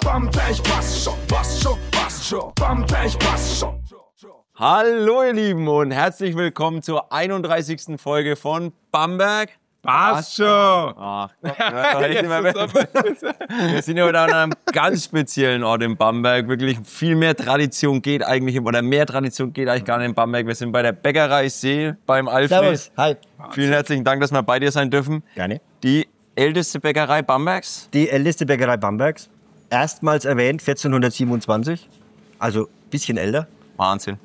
Bamberg passt schon, passt schon, passt schon. Bamberg passt schon. Hallo ihr Lieben und herzlich willkommen zur 31. Folge von Bamberg passt schon. Ach Gott, wir sind ja heute an einem ganz speziellen Ort in Bamberg. Wirklich viel mehr Tradition geht eigentlich, oder mehr Tradition geht eigentlich gar nicht in Bamberg. Wir sind bei der Bäckerei Seel beim Alfred. Servus, hi. Vielen herzlichen Dank, dass wir bei dir sein dürfen. Gerne. Die älteste Bäckerei Bambergs? Die älteste Bäckerei Bambergs. Erstmals erwähnt 1427, also ein bisschen älter. Wahnsinn.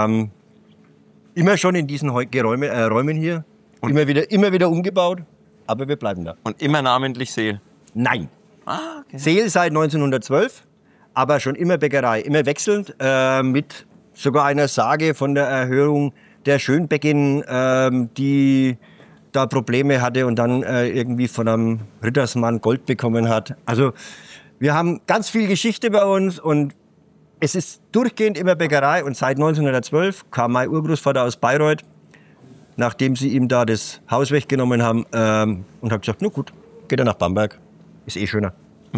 Immer schon in diesen Räumen hier. Und immer wieder umgebaut, aber wir bleiben da. Und immer namentlich Seel? Nein. Okay. Seel seit 1912, aber schon immer Bäckerei. Immer wechselnd, mit sogar einer Sage von der Erhöhung der Schönbäckin, die da Probleme hatte und dann irgendwie von einem Rittersmann Gold bekommen hat. Also wir haben ganz viel Geschichte bei uns und es ist durchgehend immer Bäckerei. Und seit 1912 kam mein Urgroßvater aus Bayreuth, nachdem sie ihm da das Haus weggenommen haben, und hat gesagt, na gut, geht er nach Bamberg, ist eh schöner.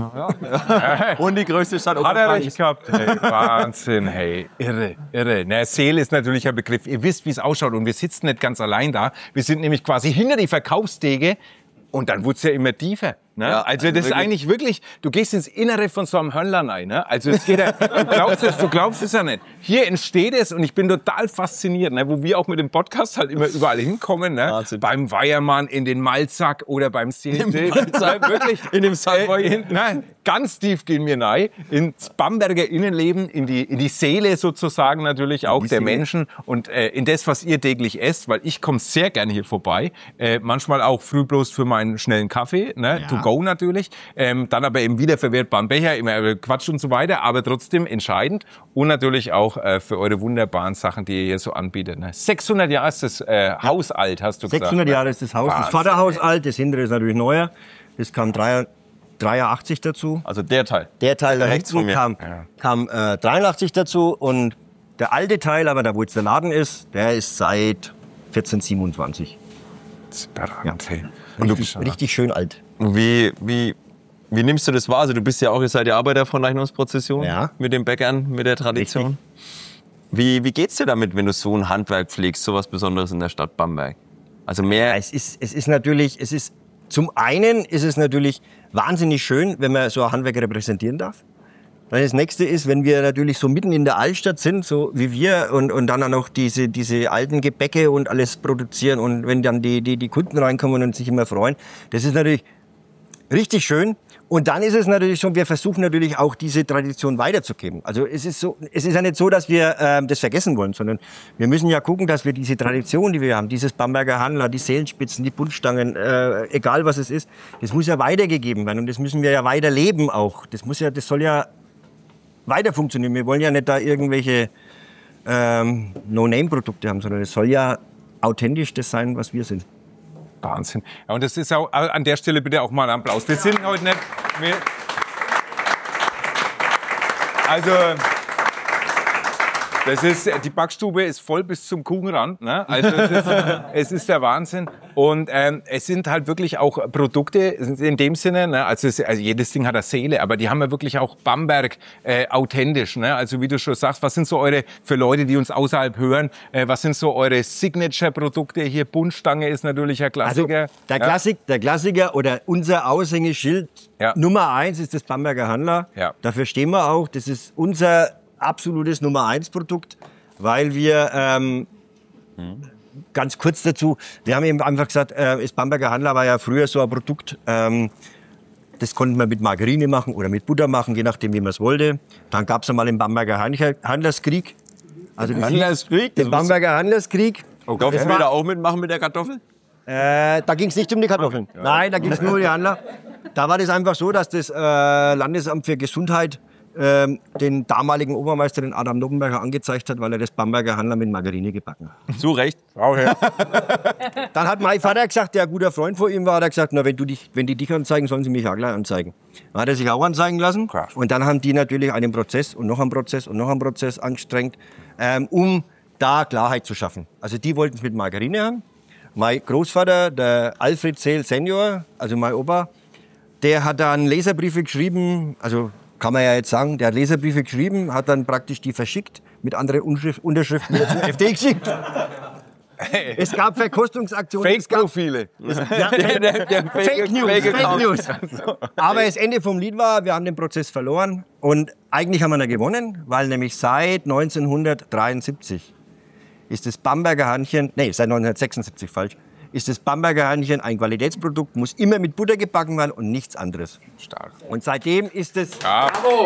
Ja. Und die größte Stadt Hat er recht gehabt. Hey, Wahnsinn, hey. Irre. Na, Seel ist natürlich ein Begriff. Ihr wisst, wie es ausschaut. Und wir sitzen nicht ganz allein da. Wir sind nämlich quasi hinter die Verkaufstheke. Und dann wurde es ja immer tiefer. Ne? Ja, also das ist eigentlich wirklich, du gehst ins Innere von so einem Hörnlein rein. Ne? Also es geht ja, du glaubst es ja nicht. Hier entsteht es und ich bin total fasziniert, ne? Wo wir auch mit dem Podcast halt immer überall hinkommen. Ne? Beim Weiermann, in den Malzack oder beim Seel. Wirklich in dem Savoy. Nein, ganz tief gehen wir rein. Ins Bamberger Innenleben, in die Seele sozusagen natürlich auch der Menschen und in das, was ihr täglich esst, weil ich komme sehr gerne hier vorbei. Manchmal auch früh bloß für meinen schnellen Kaffee, ne? Ja. To go natürlich. Dann aber eben wieder wiederverwertbaren Becher, immer Quatsch und so weiter, aber trotzdem entscheidend. Und natürlich auch für eure wunderbaren Sachen, die ihr hier so anbietet. Ne? 600 Jahre ist das Haus alt, hast du gesagt. 600 Jahre ist das Haus. Wahnsinn. Das Vaterhaus alt, das hintere ist natürlich neuer. Das kam 83 dazu. Also der Teil. Der Teil da rechts von hinten mir. kam 83 dazu. Und der alte Teil, aber da wo jetzt der Laden ist, der ist seit 1427. Hey. Richtig schön alt. Wie nimmst du das wahr? Also du bist ja auch, ihr seid ja Arbeiterverrechnungsprozession mit den Bäckern, mit der Tradition. Wie geht's dir damit, wenn du so ein Handwerk pflegst, so was Besonderes in der Stadt Bamberg? Also mehr. Zum einen ist es natürlich wahnsinnig schön, wenn man so ein Handwerk repräsentieren darf. Dann das nächste ist, wenn wir natürlich so mitten in der Altstadt sind, so wie wir, und dann auch noch diese alten Gebäcke und alles produzieren und wenn dann die Kunden reinkommen und sich immer freuen. Das ist natürlich richtig schön. Und dann ist es natürlich schon, wir versuchen natürlich auch diese Tradition weiterzugeben. Also es ist ja nicht so, dass wir das vergessen wollen, sondern wir müssen ja gucken, dass wir diese Tradition, die wir haben, dieses Bamberger Handler, die Seelenspitzen, die Buntstangen, egal was es ist, das muss ja weitergegeben werden und das müssen wir ja weiterleben auch. Das soll ja weiter funktionieren. Wir wollen ja nicht da irgendwelche No-Name-Produkte haben, sondern es soll ja authentisch das sein, was wir sind. Wahnsinn. Ja, und das ist auch an der Stelle bitte auch mal ein Applaus. Wir sind heute nicht. Also, die Backstube ist voll bis zum Kuchenrand. Ne? Also es ist der Wahnsinn. Und es sind halt wirklich auch Produkte in dem Sinne, ne? Also jedes Ding hat eine Seele, aber die haben ja wirklich auch Bamberg authentisch. Ne? Also wie du schon sagst, was sind so für Leute, die uns außerhalb hören, was sind so eure Signature-Produkte? Hier Buntstange ist natürlich ein Klassiker. Also der Klassiker oder unser Aushängeschild Nummer 1 ist das Bamberger Handler. Ja. Dafür stehen wir auch. Das ist unser absolutes Nummer 1 Produkt, weil wir, ganz kurz dazu, wir haben eben einfach gesagt, das Bamberger Handler war ja früher so ein Produkt, das konnten wir mit Margarine machen oder mit Butter machen, je nachdem, wie man es wollte. Dann gab es einmal den Bamberger Handlerskrieg. Also den Bamberger Handlerskrieg. Oh, dürfen wir da auch mitmachen mit der Kartoffel? Da ging es nicht um die Kartoffeln. Ja. Nein, da ging es nur um die Handler. Da war das einfach so, dass das Landesamt für Gesundheit den damaligen Obermeister, den Adam Noppenberger, angezeigt hat, weil er das Bamberger Handler mit Margarine gebacken hat. Zu Recht. Dann hat mein Vater gesagt, der ein guter Freund von ihm war, hat er gesagt, na, wenn die dich anzeigen, sollen sie mich auch gleich anzeigen. Dann hat er sich auch anzeigen lassen. Krass. Und dann haben die natürlich einen Prozess und noch einen Prozess und noch einen Prozess angestrengt, um da Klarheit zu schaffen. Also die wollten es mit Margarine haben. Mein Großvater, der Alfred Seel Senior, also mein Opa, der hat dann Leserbriefe geschrieben, also kann man ja jetzt sagen, der hat Leserbriefe geschrieben, hat dann praktisch die verschickt, mit anderen Unterschriften wieder zur AfD geschickt. Es gab Verkostungsaktionen. Fake-Profile. Fake News. Aber das Ende vom Lied war, wir haben den Prozess verloren und eigentlich haben wir ihn gewonnen, weil nämlich seit 1973 ist das Bamberger Hörnchen, seit 1976 falsch, ist das Bamberger Hörnchen ein Qualitätsprodukt, muss immer mit Butter gebacken werden und nichts anderes. Stark. Und seitdem ist es... Ja. Bravo!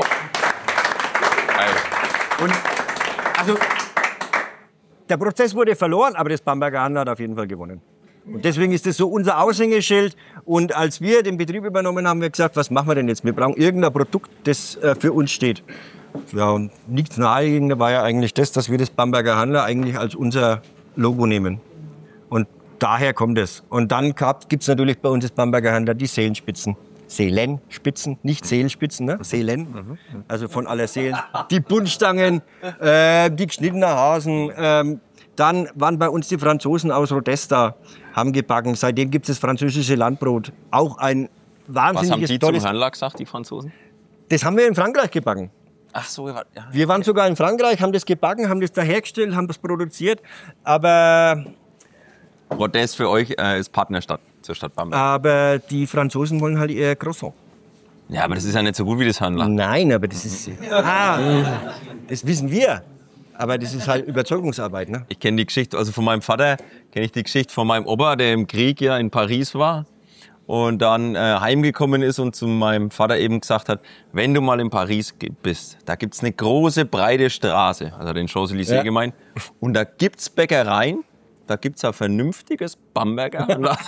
Und also... Der Prozess wurde verloren, aber das Bamberger Hörnchen hat auf jeden Fall gewonnen. Und deswegen ist das so unser Aushängeschild. Und als wir den Betrieb übernommen haben, haben wir gesagt, was machen wir denn jetzt? Wir brauchen irgendein Produkt, das für uns steht. Ja, und nichts naheliegender war ja eigentlich das, dass wir das Bamberger Hörnchen eigentlich als unser Logo nehmen. Und daher kommt es. Und dann gibt es natürlich bei uns das Bamberger Hörnchen die Seelenspitzen. Seelenspitzen, nicht Seelspitzen, ne? Seelen, also von aller Seelen. Die Buntstangen, die geschnittenen Hasen. Dann waren bei uns die Franzosen aus Rodesta, haben gebacken. Seitdem gibt es das französische Landbrot. Auch ein wahnsinniges, was haben die tolles... zum Hörnler gesagt, die Franzosen? Das haben wir in Frankreich gebacken. Ach so, ja. Wir waren sogar in Frankreich, haben das gebacken, haben das da hergestellt, haben das produziert. Aber... Rodez für euch ist Partnerstadt zur Stadt Bamberg. Aber die Franzosen wollen halt eher Croissant. Ja, aber das ist ja nicht so gut wie das Hörnler. Nein, aber das ist... das wissen wir. Aber das ist halt Überzeugungsarbeit, ne? Ich kenne die Geschichte, also von meinem Vater kenne ich die Geschichte von meinem Opa, der im Krieg ja in Paris war und dann heimgekommen ist und zu meinem Vater eben gesagt hat, wenn du mal in Paris bist, da gibt's eine große, breite Straße, also den Champs-Élysées gemeint, und da gibt's Bäckereien, da gibt's ein vernünftiges Bamberger Hörnler.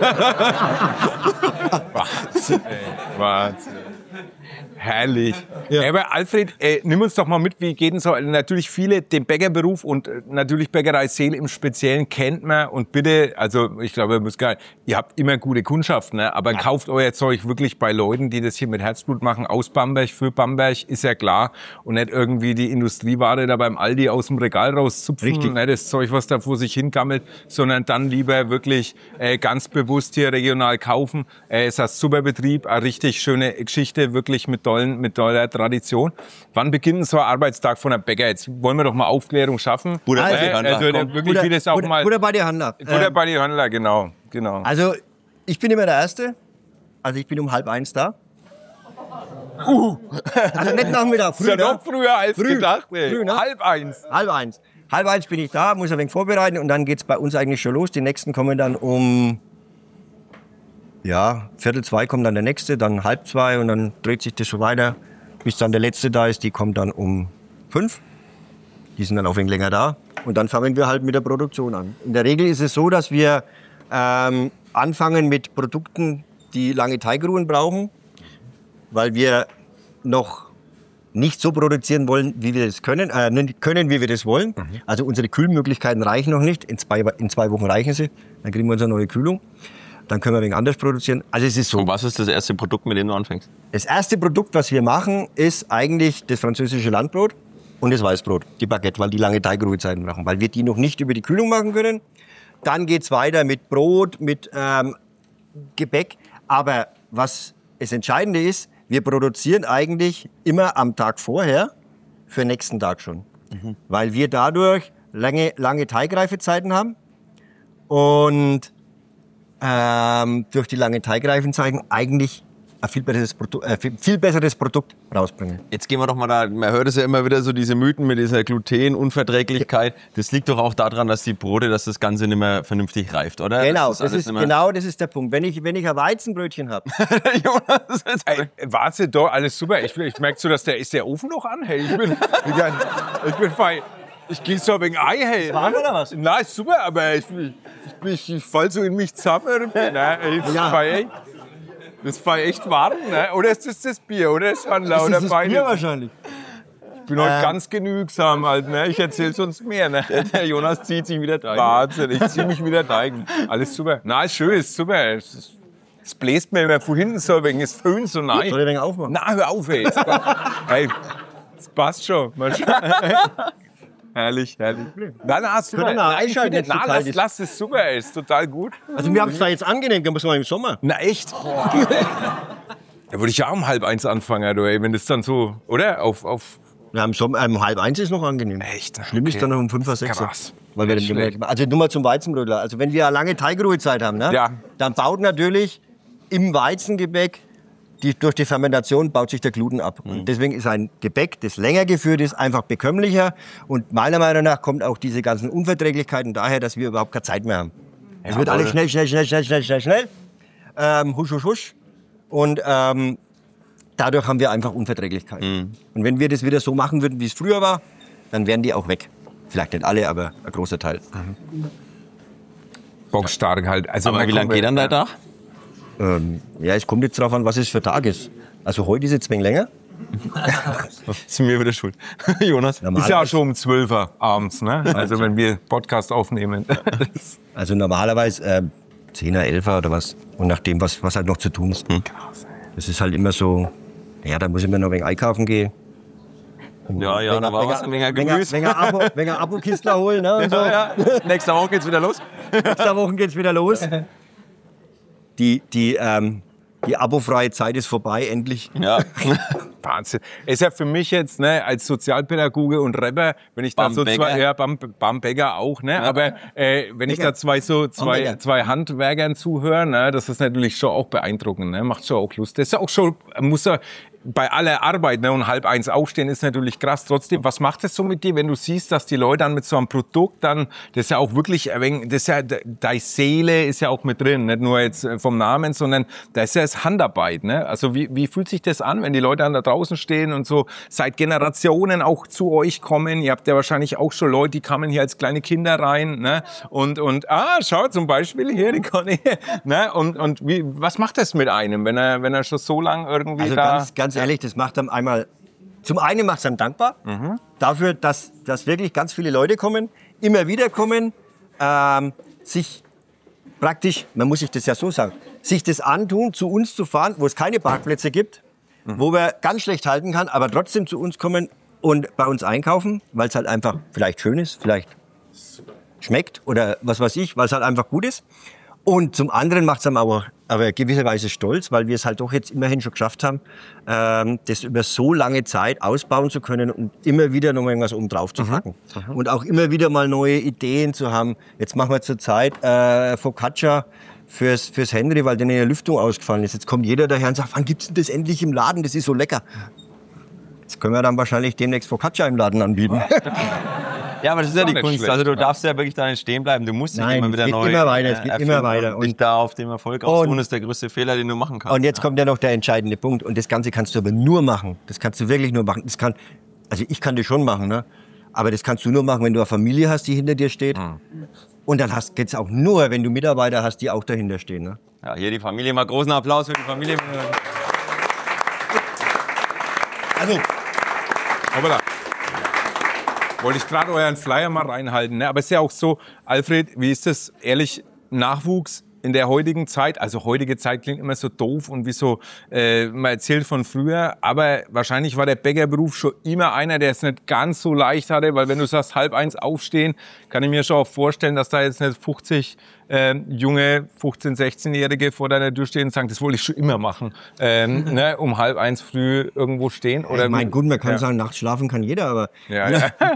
Wahnsinn, ey. Wahnsinn. Herrlich. Ja. Aber Alfred, nimm uns doch mal mit, wie geht denn so? Natürlich viele den Bäckerberuf und natürlich Bäckerei Seel im Speziellen kennt man. Und bitte, also ich glaube, ihr habt immer gute Kundschaft, ne? Aber kauft euer Zeug wirklich bei Leuten, die das hier mit Herzblut machen, aus Bamberg, für Bamberg, ist ja klar. Und nicht irgendwie die Industrieware da beim Aldi aus dem Regal rauszupfen. Richtig. Ne? Das Zeug, was da vor sich hingammelt, sondern dann lieber wirklich ganz bewusst hier regional kaufen. Es ist ein super Betrieb, eine richtig schöne Geschichte, wirklich mit toller Tradition. Wann beginnt so ein Arbeitstag von einem Bäcker? Jetzt wollen wir doch mal Aufklärung schaffen. Butter bei die Hörnler. Butter bei die Hörnler. Butter bei die Hörnler, genau. Also, ich bin immer der Erste. Also, ich bin um 12:30 da. Also nicht Nachmittag, früh. Ist ja noch früher als gedacht. Früh, ne? 12:30. 12:30. 12:30 bin ich da, muss ein wenig vorbereiten und dann geht's bei uns eigentlich schon los. Die nächsten kommen dann um... Ja, 1:45 kommt dann der nächste, dann 1:30 und dann dreht sich das so weiter, bis dann der letzte da ist. Die kommt dann um 5. Die sind dann auch ein wenig länger da. Und dann fangen wir halt mit der Produktion an. In der Regel ist es so, dass wir anfangen mit Produkten, die lange Teigruhen brauchen, weil wir noch nicht so produzieren wollen, wie wir das können, wie wir das wollen. Also unsere Kühlmöglichkeiten reichen noch nicht. In zwei Wochen reichen sie. Dann kriegen wir unsere neue Kühlung. Dann können wir ein wenig anders produzieren. Also es ist so. Und was ist das erste Produkt, mit dem du anfängst? Das erste Produkt, was wir machen, ist eigentlich das französische Landbrot und das Weißbrot, die Baguette, weil die lange Teigruhezeiten brauchen, weil wir die noch nicht über die Kühlung machen können. Dann geht's weiter mit Brot, mit Gebäck. Aber was das Entscheidende ist, wir produzieren eigentlich immer am Tag vorher für den nächsten Tag schon. Weil wir dadurch lange Teigreifezeiten haben und durch die lange Teigreifenzeiten eigentlich ein viel besseres Produkt rausbringen. Jetzt gehen wir doch mal da, man hört es ja immer wieder so, diese Mythen mit dieser Glutenunverträglichkeit. Das liegt doch auch daran, dass die Brote, dass das Ganze nicht mehr vernünftig reift, oder? Genau, das ist der Punkt. Wenn ich ein Weizenbrötchen habe. Warte doch, alles super. Ich merke so, dass ist der Ofen noch an? Hey, ich bin fein. Ich gehe so wegen Ei, hey. Warm oder was? Nein, ist super, aber ich fall so in mich zusammen. Nein, das war echt warm, ne? Oder ist das Bier, oder ist das lauter Das ist das Bier wahrscheinlich. Ich bin heute ganz genügsam, halt, ne? Ich erzähl sonst mehr, ne? Der Jonas zieht sich wieder rein. Wahnsinn, ich zieh mich wieder rein. Alles super. Nein, ist schön, ist super. Es bläst mir immer von hinten so wegen, es föhnt so nein. Soll ich den aufmachen? Nein, hör auf, ey. Hey, das passt schon. Herrlich. Nein, hast du einschalten. Lass es super, ey. Ist total gut. Also wir haben es da jetzt angenehm, da muss man im Sommer. Na echt? Da würde ich ja um 12:30 anfangen, du, ey, wenn das dann so, oder? Ja, um 12:30 ist noch angenehm. Echt? Schlimm ist dann noch um 5 oder 6. Krass. Weil wir also nur mal zum Weizenbrötler. Also wenn wir eine lange Teigruhezeit haben, ne, Ja. dann baut natürlich im Weizengebäck, durch die Fermentation baut sich der Gluten ab. Und deswegen ist ein Gebäck, das länger geführt ist, einfach bekömmlicher. Und meiner Meinung nach kommt auch diese ganzen Unverträglichkeiten daher, dass wir überhaupt keine Zeit mehr haben. Es wird alles schnell. Husch, husch, husch. Und dadurch haben wir einfach Unverträglichkeiten. Und wenn wir das wieder so machen würden, wie es früher war, dann wären die auch weg. Vielleicht nicht alle, aber ein großer Teil. Bockstark halt. Also Aber wie lange geht dann der Tag? Ja, es kommt jetzt darauf an, was es für Tag ist. Also heute ist jetzt ein wenig länger. Ist mir wieder schuld. Jonas? Ist ja auch schon um 12 Uhr abends, ne? Also wenn wir Podcast aufnehmen. Also normalerweise 10er, 11er oder was. Und nachdem, was halt noch zu tun ist. Das ist halt immer so, ja, da muss ich mir noch ein wenig einkaufen gehen. Ja, da war was, ein wenig Gemüse. Wenn wir Abo-Kistler holen, ne? Und so. Ja. Nächste Woche geht's wieder los. Nächste Woche geht's wieder los. Die abofreie Zeit ist vorbei, endlich. Ja. Wahnsinn. Ist ja für mich jetzt, ne, als Sozialpädagoge und Rapper, wenn ich da so zwei, ja, Bamberger auch, ne, aber wenn ich da zwei Handwerkern zuhöre, ne, das ist natürlich schon auch beeindruckend, ne, macht schon auch Lust. Das ist ja auch schon, muss ja bei aller Arbeit, ne, und 12:30 aufstehen ist natürlich krass. Trotzdem, was macht das so mit dir, wenn du siehst, dass die Leute dann mit so einem Produkt dann, das ist ja auch wirklich, das ist ja, deine Seele ist ja auch mit drin, nicht nur jetzt vom Namen, sondern da ist ja das Handarbeit, ne? Also wie fühlt sich das an, wenn die Leute dann da draußen stehen und so seit Generationen auch zu euch kommen? Ihr habt ja wahrscheinlich auch schon Leute, die kamen hier als kleine Kinder rein, ne? Und schau zum Beispiel hier, die Conny, ne? Und was macht das mit einem, wenn er schon so lang irgendwie also da... Ganz ehrlich, das macht einem einmal, zum einen macht es einem dankbar, dafür, dass wirklich ganz viele Leute kommen, immer wieder kommen, sich praktisch, man muss sich das ja so sagen, sich das antun, zu uns zu fahren, wo es keine Parkplätze gibt, wo man ganz schlecht halten kann, aber trotzdem zu uns kommen und bei uns einkaufen, weil es halt einfach vielleicht schön ist, vielleicht schmeckt oder was weiß ich, weil es halt einfach gut ist. Und zum anderen macht es einem aber gewisserweise stolz, weil wir es halt doch jetzt immerhin schon geschafft haben, das über so lange Zeit ausbauen zu können und immer wieder noch mal irgendwas oben drauf zu packen. Und auch immer wieder mal neue Ideen zu haben. Jetzt machen wir zur Zeit Focaccia fürs Henry, weil denen die Lüftung ausgefallen ist. Jetzt kommt jeder daher und sagt, wann gibt's denn das endlich im Laden? Das ist so lecker. Jetzt können wir dann wahrscheinlich demnächst Focaccia im Laden anbieten. Ja, aber das ist ja die Kunst. Schlecht, also du darfst ja wirklich da nicht stehen bleiben. Du musst dich immer wieder neu es geht immer weiter. Und dich da auf dem Erfolg ausruhen, ist der größte Fehler, den du machen kannst. Und jetzt kommt ja noch der entscheidende Punkt. Und das Ganze kannst du aber nur machen. Das kannst du wirklich nur machen. Also ich kann das schon machen, ne? Aber das kannst du nur machen, wenn du eine Familie hast, die hinter dir steht. Und dann geht's auch nur, wenn du Mitarbeiter hast, die auch dahinter stehen, ne? Ja, hier die Familie. Mal großen Applaus für die Familie. Also, hoppala. Wollte ich gerade euren Flyer mal reinhalten. Ne? Aber es ist ja auch so, Alfred, wie ist das ehrlich, Nachwuchs in der heutigen Zeit? Also heutige Zeit klingt immer so doof und wie so, man erzählt von früher. Aber wahrscheinlich war der Bäckerberuf schon immer einer, der es nicht ganz so leicht hatte. Weil wenn du sagst, 12:30 aufstehen, kann ich mir schon auch vorstellen, dass da jetzt nicht 50 junge 15-, 16-Jährige vor deiner Tür stehen und sagen, das wollte ich schon immer machen. Ne, um 12:30 früh irgendwo stehen. Oder mein Gut, man kann sagen, nachts schlafen kann jeder, aber... Ja.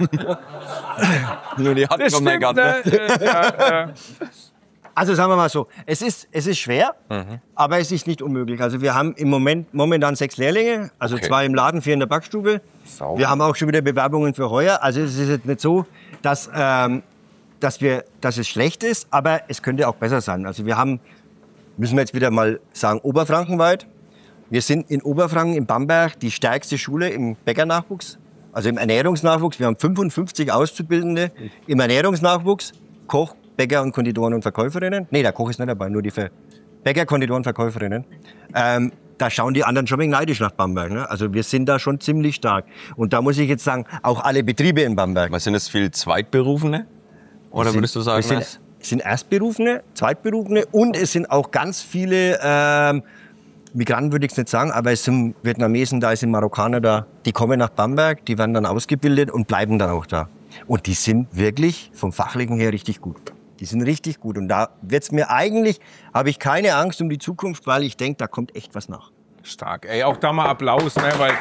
Nur die Hand kommt nicht Ne? Also sagen wir mal so, es ist schwer, aber es ist nicht unmöglich. Also wir haben im Moment momentan 6 Lehrlinge, also 2 im Laden, 4 in der Backstube. Sauber. Wir haben auch schon wieder Bewerbungen für heuer. Also es ist jetzt nicht so, dass es schlecht ist, aber es könnte auch besser sein. Also müssen wir jetzt wieder mal sagen, oberfrankenweit. Wir sind in Oberfranken, in Bamberg, die stärkste Schule im Bäckernachwuchs, also im Ernährungsnachwuchs. Wir haben 55 Auszubildende im Ernährungsnachwuchs, Koch, Bäcker und Konditoren und Verkäuferinnen. Nee, der Koch ist nicht dabei, nur die Bäcker, Konditoren, Verkäuferinnen. Da schauen die anderen schon ein wenig neidisch nach Bamberg. Ne? Also wir sind da schon ziemlich stark. Und da muss ich jetzt sagen, auch alle Betriebe in Bamberg. Was sind das viel Zweitberufene? Oder würdest du sagen, es sind Erstberufene, Zweitberufene und es sind auch ganz viele, Migranten würde ich es nicht sagen, aber es sind Vietnamesen da, es sind Marokkaner da, die kommen nach Bamberg, die werden dann ausgebildet und bleiben dann auch da. Und die sind wirklich vom Fachlichen her richtig gut. Die sind richtig gut und da habe ich keine Angst um die Zukunft, weil ich denke, da kommt echt was nach. Stark. Ey, auch da mal Applaus, ne, weil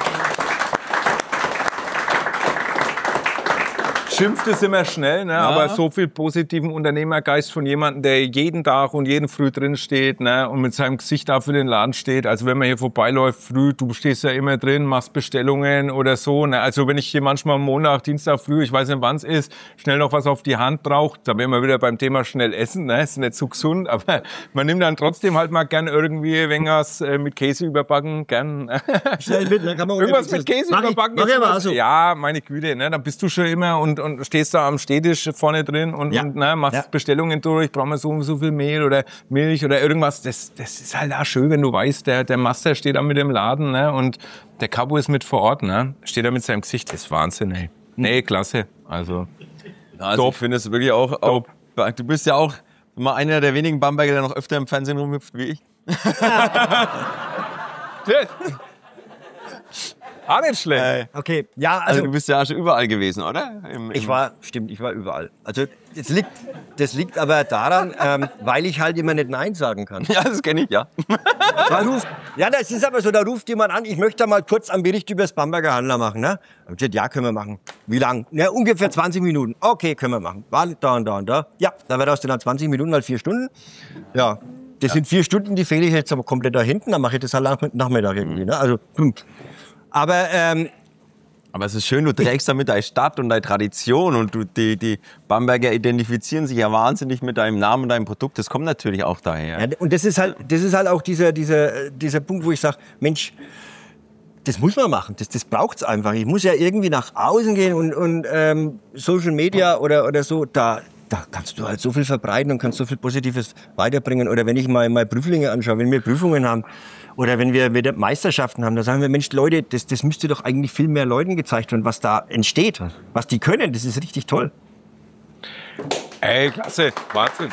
schimpft es immer schnell, ne? Aber so viel positiven Unternehmergeist von jemandem, der jeden Tag und jeden Früh drin steht, ne? Und mit seinem Gesicht da für den Laden steht. Also wenn man hier vorbeiläuft früh, du stehst ja immer drin, machst Bestellungen oder so, ne? Also wenn ich hier manchmal Montag, Dienstag früh, ich weiß nicht wann es ist, schnell noch was auf die Hand braucht, da wären wir wieder beim Thema schnell essen, ne? Ist nicht so gesund, aber man nimmt dann trotzdem halt mal gern irgendwie was mit Käse überbacken, gern. Schnell mit, dann kann man irgendwas mit Käse überbacken. Mach ich mal so. Ja, meine Güte, ne? Dann bist du schon immer und stehst da am Stehtisch vorne drin und ne, machst Bestellungen durch, brauchen wir so und so viel Mehl oder Milch oder irgendwas. Das ist halt auch schön, wenn du weißt, der Master steht da mit dem Laden, ne, und der Cabo ist mit vor Ort, ne, steht da mit seinem Gesicht. Das ist Wahnsinn, ey. Nee, klasse. Also ich finde es wirklich auch, du bist ja auch mal einer der wenigen Bamberger, der noch öfter im Fernsehen rumhüpft wie ich. Auch nicht schlecht. Okay, ja, Also du bist ja schon überall gewesen, oder? Ich war überall. Also das liegt aber daran, weil ich halt immer nicht Nein sagen kann. Ja, das kenne ich, ja. Das ist aber so, da ruft jemand an, ich möchte mal kurz einen Bericht über das Bamberger Handler machen. Ne? Ich gesagt, ja, können wir machen. Wie lang? Ja, ungefähr 20 Minuten. Okay, können wir machen. War da und da und da. Ja, da wird aus den 20 Minuten mal 4 Stunden. Ja, das sind 4 Stunden, die fehle ich jetzt aber komplett da hinten. Dann mache ich das halt Nachmittag irgendwie. Ne? Also, Aber es ist schön, du trägst damit deine Stadt und deine Tradition und die Bamberger identifizieren sich ja wahnsinnig mit deinem Namen und deinem Produkt. Das kommt natürlich auch daher. Ja, und das ist halt auch dieser Punkt, wo ich sage, Mensch, das muss man machen, das braucht's einfach. Ich muss ja irgendwie nach außen gehen und Social Media oder so, da kannst du halt so viel verbreiten und kannst so viel Positives weiterbringen. Oder wenn ich mal Prüflinge anschaue, wenn wir Prüfungen haben oder wenn wir wieder Meisterschaften haben, da sagen wir, Mensch, Leute, das müsste doch eigentlich viel mehr Leuten gezeigt werden, was da entsteht, was die können. Das ist richtig toll. Ey, klasse, Wahnsinn.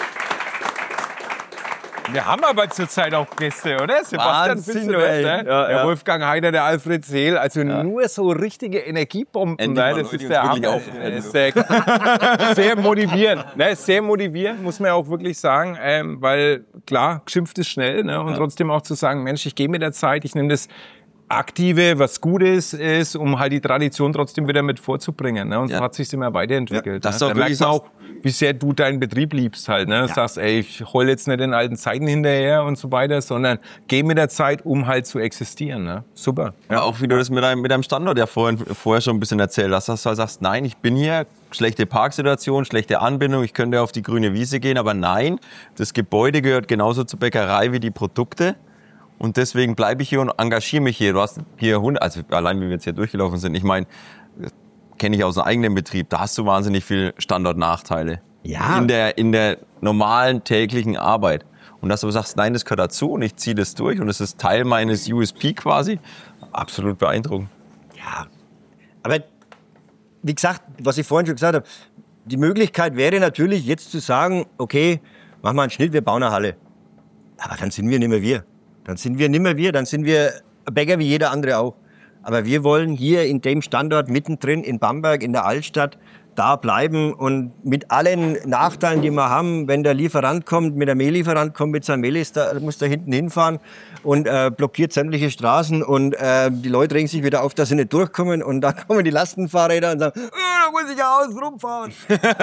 Wir haben aber zurzeit auch Gäste, oder? Sebastian Finsterwelt, ne? Der Wolfgang Heider, der Alfred Seel. Also nur so richtige Energiebomben. Ne? Das ist der Hammer. Sehr motivierend. Ne? Sehr motivierend, muss man auch wirklich sagen. Weil klar, geschimpft ist schnell. Ne? Und trotzdem auch zu sagen, Mensch, ich gehe mit der Zeit, ich nehme das Aktive, was Gutes ist, um halt die Tradition trotzdem wieder mit vorzubringen. Ne? Und so hat sich immer weiterentwickelt. Ja, das ne? Da merkt man auch, wie sehr du deinen Betrieb liebst halt. Ne? Du sagst, ey, ich heul jetzt nicht in alten Zeiten hinterher und so weiter, sondern geh mit der Zeit, um halt zu existieren. Ne? Super. Ja. Aber auch wie du das mit deinem Standort ja vorher schon ein bisschen erzählt hast, dass du halt sagst, nein, ich bin hier, schlechte Parksituation, schlechte Anbindung, ich könnte auf die grüne Wiese gehen, aber nein, das Gebäude gehört genauso zur Bäckerei wie die Produkte. Und deswegen bleibe ich hier und engagiere mich hier. Du hast hier also allein wie wir jetzt hier durchgelaufen sind, ich meine, kenne ich aus einem eigenen Betrieb, da hast du wahnsinnig viel Standortnachteile. Ja. In der normalen täglichen Arbeit. Und dass du sagst, nein, das gehört dazu und ich ziehe das durch und es ist Teil meines USP quasi, absolut beeindruckend. Ja, aber wie gesagt, was ich vorhin schon gesagt habe, die Möglichkeit wäre natürlich jetzt zu sagen, okay, machen wir einen Schnitt, wir bauen eine Halle. Aber dann sind wir nicht mehr wir. Dann sind wir Bäcker wie jeder andere auch. Aber wir wollen hier in dem Standort mittendrin in Bamberg, in der Altstadt, da bleiben und mit allen Nachteilen, die wir haben, wenn der Lieferant kommt, mit der Mehllieferant kommt mit seinem Mehl, muss da hinten hinfahren und blockiert sämtliche Straßen und die Leute regen sich wieder auf, dass sie nicht durchkommen und dann kommen die Lastenfahrräder und sagen, da muss ich ja außen rumfahren.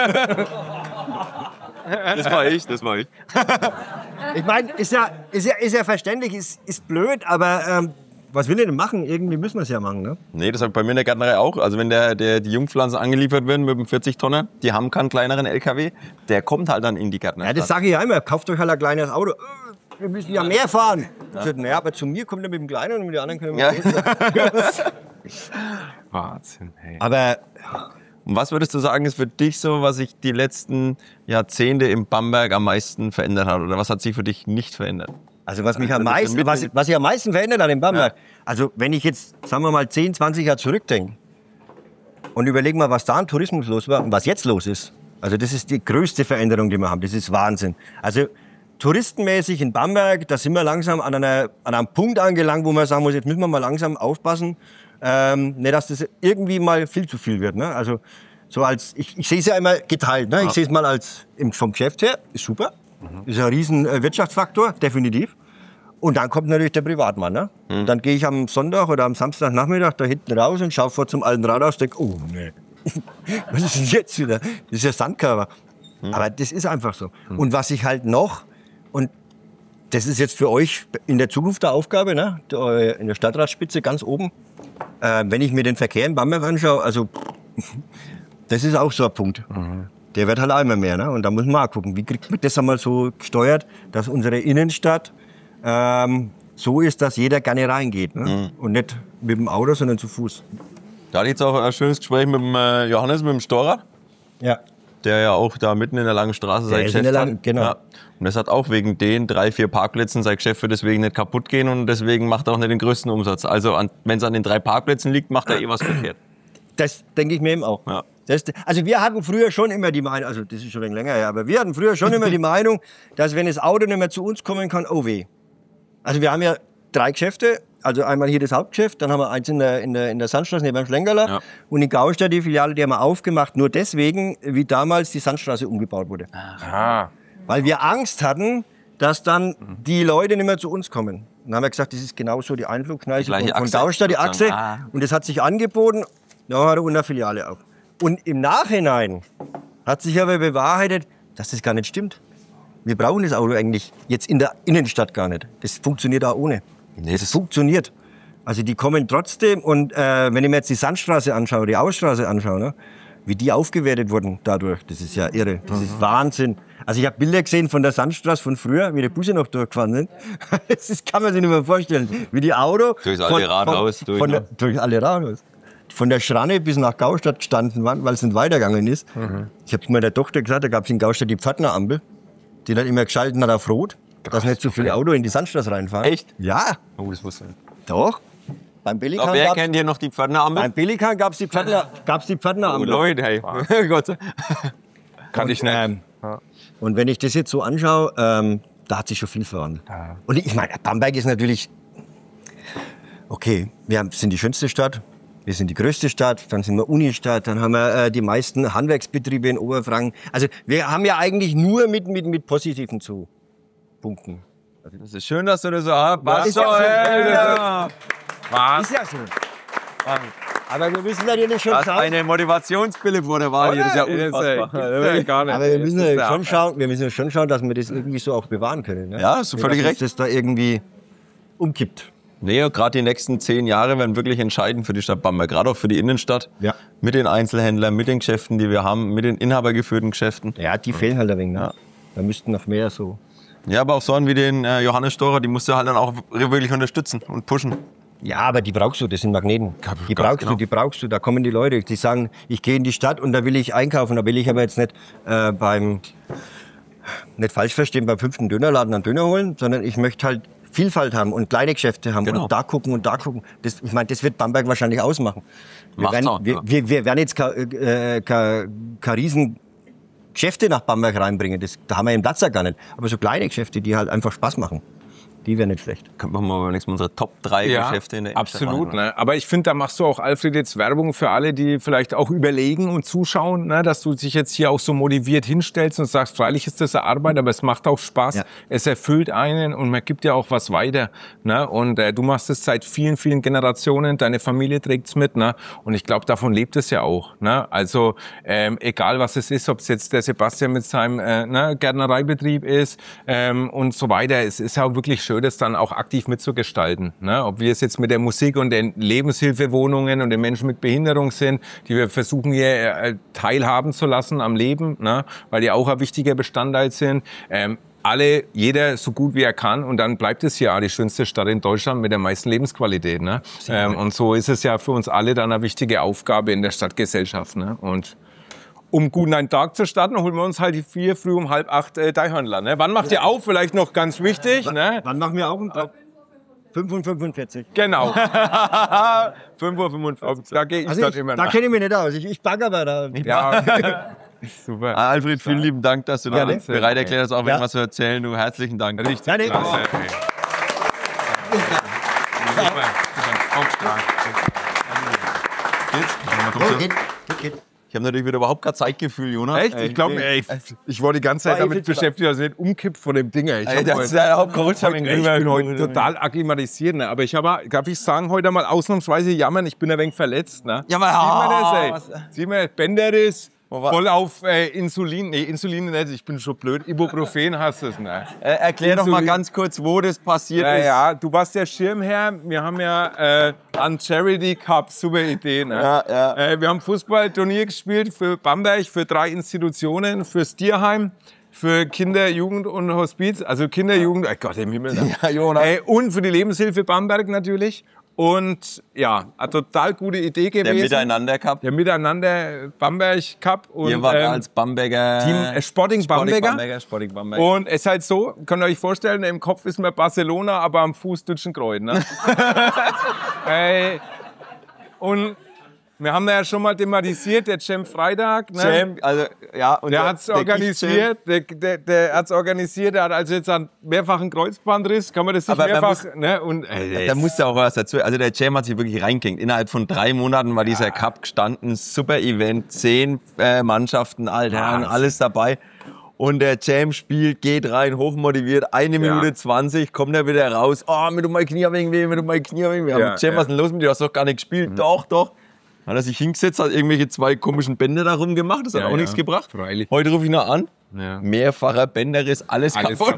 Das war ich. Ich meine, ist ja verständlich, ist blöd, aber was will ich denn machen? Irgendwie müssen wir es ja machen, ne? Nee, das habe ich bei mir in der Gärtnerei auch. Also wenn die Jungpflanzen angeliefert werden mit einem 40-Tonner, die haben keinen kleineren LKW, der kommt halt dann in die Gärtnerei. Ja, das sage ich ja immer. Kauft euch halt ein kleines Auto. Wir müssen ja mehr fahren. Ja. Ich sage, naja, aber zu mir kommt er mit dem Kleinen und mit den anderen können wir Wahnsinn, hey. Aber und was würdest du sagen, ist für dich so, was sich die letzten Jahrzehnte im Bamberg am meisten verändert hat? Oder was hat sich für dich nicht verändert? Also was sich am meisten verändert hat in Bamberg, also wenn ich jetzt, sagen wir mal, 10, 20 Jahre zurückdenke und überlege mal, was da an Tourismus los war und was jetzt los ist. Also das ist die größte Veränderung, die wir haben. Das ist Wahnsinn. Also touristenmäßig in Bamberg, da sind wir langsam an einem Punkt angelangt, wo man sagen muss, jetzt müssen wir mal langsam aufpassen, nicht, dass das irgendwie mal viel zu viel wird. Ne? Also so als ich sehe es ja immer geteilt. Ne? Ich sehe es mal als vom Geschäft her, ist super. Ist ein riesen Wirtschaftsfaktor, definitiv. Und dann kommt natürlich der Privatmann. Ne? Dann gehe ich am Sonntag oder am Samstagnachmittag da hinten raus und schaue vor zum alten Rathaus und denke, oh nee, was ist denn jetzt wieder? Das ist ja Sandkörper. Aber das ist einfach so. Und was ich halt noch, und das ist jetzt für euch in der Zukunft der Aufgabe, ne? In der Stadtratsspitze ganz oben, wenn ich mir den Verkehr in Bamberg anschaue, also das ist auch so ein Punkt. Der wird halt auch immer mehr. Ne? Und da muss man auch gucken, wie kriegt man das einmal so gesteuert, dass unsere Innenstadt so ist, dass jeder gerne reingeht. Ne? Und nicht mit dem Auto, sondern zu Fuß. Da hatte ich jetzt auch ein schönes Gespräch mit dem Johannes, mit dem Storer. Ja. Der ja auch da mitten in der langen Straße sein Geschäft hat. Genau. Ja. Und das hat auch wegen den 3-4 Parkplätzen sein Geschäft wird deswegen nicht kaputt gehen und deswegen macht er auch nicht den größten Umsatz. Also wenn es an den 3 Parkplätzen liegt, macht er was verkehrt. Das denke ich mir eben auch. Ja. Also wir hatten früher schon immer die Meinung, also das ist schon ein wenig länger her, aber wir hatten früher schon immer die Meinung, dass wenn das Auto nicht mehr zu uns kommen kann, oh weh. Also wir haben ja 3 Geschäfte, also einmal hier das Hauptgeschäft, dann haben wir eins in der Sandstraße neben dem Schlenkerler, ja. Und in Gaustadt die Filiale, die haben wir aufgemacht, nur deswegen, wie damals die Sandstraße umgebaut wurde. Aha. Weil wir Angst hatten, dass dann die Leute nicht mehr zu uns kommen. Dann haben wir gesagt, das ist genauso die Einflugschneise von Gaustadt, die Achse. Und das hat sich angeboten, da hat er eine Filiale auf. Und im Nachhinein hat sich aber bewahrheitet, dass das gar nicht stimmt. Wir brauchen das Auto eigentlich jetzt in der Innenstadt gar nicht. Das funktioniert auch ohne. Nee, das funktioniert. Also die kommen trotzdem. Und wenn ich mir jetzt die Sandstraße anschaue, die Ausstraße anschaue, ne, wie die aufgewertet wurden dadurch, das ist ja irre. Das ist Wahnsinn. Also ich habe Bilder gesehen von der Sandstraße von früher, wie die Busse noch durchgefahren sind. Das kann man sich nicht mehr vorstellen. Wie die Auto durch alle Rathaus. Durch alle Rathaus. Von der Schranne bis nach Gaustadt gestanden waren, weil es nicht weitergegangen ist. Ich habe meiner Tochter gesagt, da gab es in Gaustadt die Pförtnerampel. Die dann immer geschalten hat auf Rot, dass nicht so viele Autos in die Sandstraße reinfahren. Echt? Ja. Oh, das wusste ich nicht. Doch. Beim Pelikan wer kennt hier noch die Pförtnerampel? Beim Pelikan gab es die Pförtnerampel. Oh Leute, hey. Gott. Kann ich nicht. Und wenn ich das jetzt so anschaue, da hat sich schon viel verwandelt. Ja. Und ich meine, Bamberg ist natürlich, okay, wir sind die schönste Stadt. Wir sind die größte Stadt, dann sind wir Unistadt, dann haben wir die meisten Handwerksbetriebe in Oberfranken. Also wir haben ja eigentlich nur mit Positiven zu punkten. Also das ist schön, dass du das so hast. Was? Ist ja so. Ist ja so. Aber wir müssen natürlich schon schauen. Eine Motivationspille vor der Wahl hier, das ist ja unfassbar. Gar nicht. Aber wir müssen schon schauen, dass wir das irgendwie so auch bewahren können. Ne? Ja, hast du völlig recht. Dass das da irgendwie umkippt. Nee, gerade die nächsten 10 Jahre werden wirklich entscheidend für die Stadt Bamberg, gerade auch für die Innenstadt. Ja. Mit den Einzelhändlern, mit den Geschäften, die wir haben, mit den inhabergeführten Geschäften. Ja, die fehlen halt ein wenig. Ne? Ja. Da müssten noch mehr so. Ja, aber auch so einen wie den Johannes Storer, die musst du halt dann auch wirklich unterstützen und pushen. Ja, aber die brauchst du, das sind Magneten. Die brauchst du, da kommen die Leute, die sagen, ich gehe in die Stadt und da will ich einkaufen, da will ich aber jetzt nicht nicht falsch verstehen, beim 5. Dönerladen einen Döner holen, sondern ich möchte halt Vielfalt haben und kleine Geschäfte haben und da gucken und da gucken. Ich meine, das wird Bamberg wahrscheinlich ausmachen. Wir werden jetzt keine riesen Geschäfte nach Bamberg reinbringen. Da haben wir im Platz ja gar nicht. Aber so kleine Geschäfte, die halt einfach Spaß machen. Die wäre nicht schlecht. Können wir mal nächstes Mal unsere Top 3 Geschäfte in der Innenstadt absolut, machen. Ne? Aber ich finde, da machst du auch, Alfred, jetzt Werbung für alle, die vielleicht auch überlegen und zuschauen, ne? Dass du dich jetzt hier auch so motiviert hinstellst und sagst, freilich ist das eine Arbeit, aber es macht auch Spaß. Ja. Es erfüllt einen und man gibt ja auch was weiter. Ne? Und du machst es seit vielen, vielen Generationen, deine Familie trägt's mit. Ne? Und ich glaube, davon lebt es ja auch. Ne? Also egal, was es ist, ob es jetzt der Sebastian mit seinem Gärtnereibetrieb ist und so weiter. Es ist ja auch wirklich schön, das dann auch aktiv mitzugestalten. Ne? Ob wir es jetzt mit der Musik und den Lebenshilfewohnungen und den Menschen mit Behinderung sind, die wir versuchen hier teilhaben zu lassen am Leben, ne? Weil die auch ein wichtiger Bestandteil sind. Jeder so gut wie er kann und dann bleibt es ja die schönste Stadt in Deutschland mit der meisten Lebensqualität. Ne? Und so ist es ja für uns alle dann eine wichtige Aufgabe in der Stadtgesellschaft. Ne? Und um gut einen Tag zu starten, holen wir uns halt früh um 7:30 Deichhörnler. Ne? Wann macht ihr auf? Vielleicht noch ganz wichtig. Ne? Wann machen wir auch um 5:45 Uhr. Genau. 5:45 Uhr. Da gehe ich dort immer nach. Da kenne ich mich nicht aus. Ich bagger aber da. Ja. Super. Alfred, vielen lieben Dank, dass du da bereit erklärt hast, auch irgendwas zu erzählen. Du, herzlichen Dank. Richtig klasse. Super. Geht. habe natürlich wieder überhaupt kein Zeitgefühl, Jonas. Echt? Ich glaube, ich war die ganze Zeit damit beschäftigt, dass ich nicht umkippt von dem Ding. Ich bin heute total akklimatisiert. Ne? Aber darf ich sagen, heute mal ausnahmsweise jammern, ich bin ein wenig verletzt. Ne? Ja, aber Sieh mal, Bänderriss. Voll auf Insulin. Nee, Insulin nicht, ich bin schon blöd. Ibuprofen hast du es, ne? Erklär doch mal ganz kurz, wo das passiert ist. Ja, du warst der Schirmherr. Wir haben ja an Charity Cup, super Idee, ne? Ja. Wir haben Fußballturnier gespielt für Bamberg, für 3 Institutionen, fürs Tierheim, für Kinder, Jugend und Hospiz, also Kinder, Jugend, Gott im Himmel. Ne? Ja, Jonas. Und für die Lebenshilfe Bamberg natürlich. Und ja, eine total gute Idee gewesen. Der Miteinander Cup. Der Miteinander Bamberg Cup. Und, ihr wart als Bamberger Team Sporting Bamberger. Und es ist halt so, könnt ihr euch vorstellen, im Kopf ist mir Barcelona, aber am Fuß Dütschenkreuz. Ne? Und wir haben ja schon mal thematisiert, der Cem Freitag. Ne? Cem, also, ja, und der hat's organisiert. Der hat's organisiert. Der hat also jetzt einen mehrfachen Kreuzbandriss. Kann man das nicht mehrfach? Ne? Und da muss ja auch was dazu. Also der Cem hat sich wirklich reingehängt. Innerhalb von 3 Monaten war dieser Cup gestanden. Super Event, 10 Mannschaften, Alter, alles dabei. Und der Cem spielt, geht rein, hochmotiviert, 1 Minute 20, kommt er wieder raus. Oh, mit meinem Knie wegen weh, mit meinem Knie wegen weh. Cem, was ist denn los mit dir? Du hast doch gar nicht gespielt. Doch. Hat er sich hingesetzt, hat irgendwelche 2 komischen Bänder da rumgemacht, das hat auch nichts gebracht. Freilich. Heute rufe ich ihn noch an. Ja. Mehrfacher Bänderriss, alles kaputt.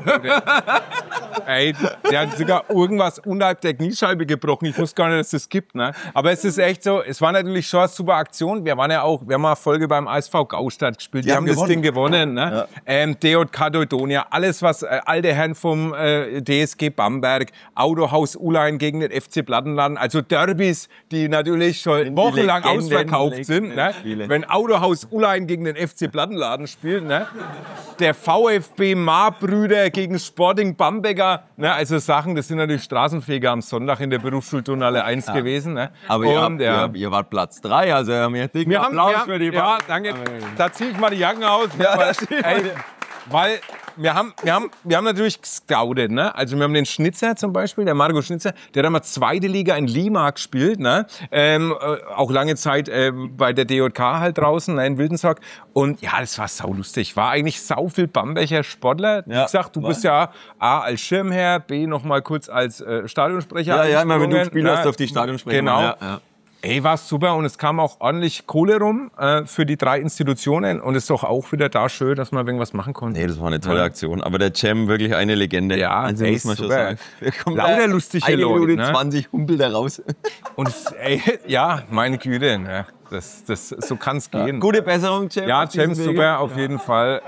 Der hat sogar irgendwas unterhalb der Kniescheibe gebrochen. Ich wusste gar nicht, dass das gibt. Ne? Aber es ist echt so, es war natürlich schon eine super Aktion. Wir haben eine Folge beim ASV Gaustadt gespielt. Die haben das Ding gewonnen. Ne? Ja. DJK Teutonia, alles was alte Herren vom DSG Bamberg, Autohaus Ulein gegen den FC Plattenladen. Also Derbys, die natürlich schon wochenlang ausverkauft sind. Ne? Wenn Autohaus Ulein gegen den FC Plattenladen spielt, ne? Der VfB Marbrüder gegen Sporting Bamberger, ne, also Sachen, das sind natürlich Straßenfeger am Sonntag in der Berufsschulturnhalle 1 gewesen. Ne. Aber ihr wart Platz 3, also wir haben dicken Applaus für die. Ja, danke. Da ziehe ich mal die Jacken aus. Weil wir haben natürlich gescoutet, ne? Also wir haben den Schnitzer zum Beispiel, der Marco Schnitzer, der hat einmal 2. Liga in Lima gespielt, ne? Auch lange Zeit bei der DJK halt draußen, ne, in Wildensack. Und ja, das war saulustig. War eigentlich sau viel Bamberger Sportler. Wie gesagt, du bist ja A als Schirmherr, B noch mal kurz als Stadionsprecher. Ja, immer wenn du spielst auf die Stadionsprecher. Genau. Ja. War super und es kam auch ordentlich Kohle rum für die 3 Institutionen und es ist doch auch wieder da schön, dass man irgendwas machen konnte. Nee, das war eine tolle Aktion. Aber der Cem wirklich eine Legende. Ja, also muss man schon sagen. Lauter lustige Leute. 1 Minute 20 humpel da raus. Und ja, meine Güte, ne? So kann's gehen. Gute Besserung, Cem. Ja, Cem, super, auf jeden Fall.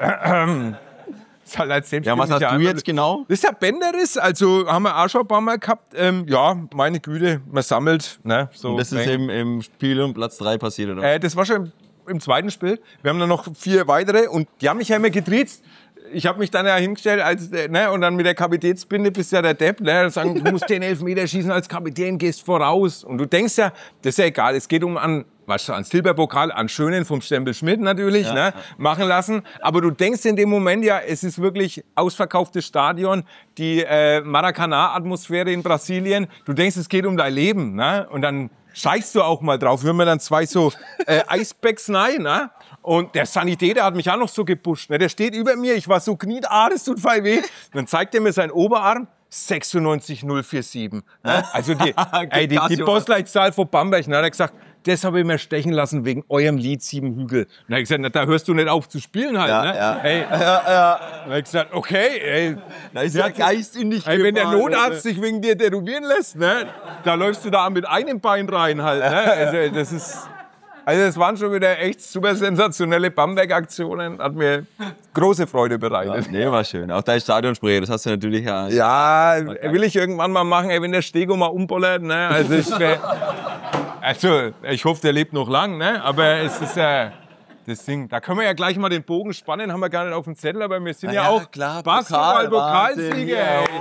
Ja, was hast du jetzt genau? Das ist ja Bänderriss, also haben wir auch schon ein paar Mal gehabt. Ja, meine Güte, man sammelt. Ne, so und das ist eben im Spiel um Platz 3 passiert, oder? Das war schon im 2. Spiel. Wir haben dann noch 4 weitere und die haben mich ja immer getriezt. Ich habe mich dann ja hingestellt und dann mit der Kapitänsbinde bist ja der Depp. Ne, sagen, du musst den Elfmeter schießen als Kapitän, gehst voraus. Und du denkst ja, das ist ja egal, es geht um an Silberpokal, an Schönen vom Stempel Schmidt natürlich, ne, machen lassen. Aber du denkst in dem Moment ja, es ist wirklich ausverkauftes Stadion, die Maracanã-Atmosphäre in Brasilien. Du denkst, es geht um dein Leben. Ne? Und dann scheißt du auch mal drauf. Wir haben dann 2 so Eisbacks rein, ne? Und der Sanitäter hat mich auch noch so gepusht. Ne? Der steht über mir, ich war so kniet, das tut voll weh. Und dann zeigt er mir seinen Oberarm, 96047. Ne? Also die Postleitzahl von Bamberg. Ne? Hat er gesagt, das habe ich mir stechen lassen wegen eurem Lied 7 Hügel. Dann habe ich gesagt, da hörst du nicht auf zu spielen halt. Ja, ne? ja. Dann habe ich gesagt, okay. Da ist der Geist in dich wenn der Notarzt sich wegen dir tätowieren lässt, ne? Da läufst du da mit einem Bein rein halt. Ne? Also das waren schon wieder echt super sensationelle Bamberg-Aktionen. Hat mir große Freude bereitet. Ja, nee, war schön. Auch dein Stadionsprecher, das hast du natürlich ja. Ja, will ich irgendwann mal machen, wenn der Stego mal umbollert. Ne? Also ich hoffe, der lebt noch lang. Ne? Aber es ist das Ding. Da können wir ja gleich mal den Bogen spannen. Haben wir gar nicht auf dem Zettel, aber wir sind ja auch Basketball-Pokalsieger.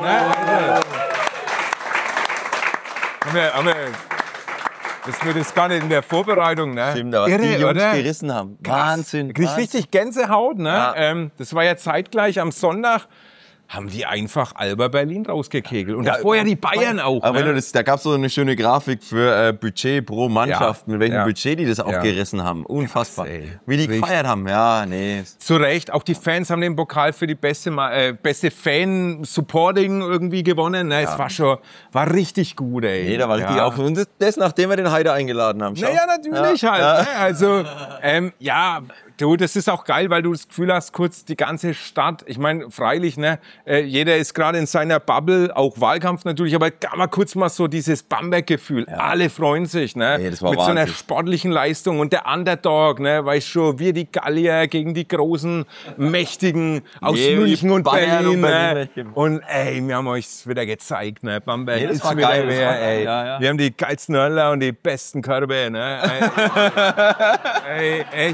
Haben wir dass wir das gar nicht in der Vorbereitung, ne? Stimmt, aber irre, die Jungs oder? Gerissen haben. Wahnsinn. Krieg richtig Gänsehaut, ne? Ja. Das war ja zeitgleich am Sonntag. haben die einfach Alba Berlin rausgekegelt. Und vorher die Bayern auch. Aber da gab es so eine schöne Grafik für Budget pro Mannschaft, mit welchem Budget die das aufgerissen haben. Unfassbar. Krass, wie die gefeiert haben. Ja, nee. Zu Recht. Auch die Fans haben den Pokal für die beste Fan-Supporting irgendwie gewonnen. Ne? Es war richtig gut, ey. Nee, da war richtig auf. Und das, nachdem wir den Haider eingeladen haben. Schau. Naja, natürlich halt. Ne? Also, du, das ist auch geil, weil du das Gefühl hast, kurz die ganze Stadt, ich meine, freilich, ne, jeder ist gerade in seiner Bubble, auch Wahlkampf natürlich, aber mal kurz mal so dieses Bamberg-Gefühl. Alle freuen sich, ne, das war mit Wahnsinn. So einer sportlichen Leistung und der Underdog, ne, weißt schon, wir die Gallier gegen die großen, mächtigen aus München und Berlin, ne? Und ey, wir haben euch wieder gezeigt, ne, Bamberg ist war wieder geil, wer, ey. Wir haben die geilsten Hörler und die besten Körbe, ne. Ey.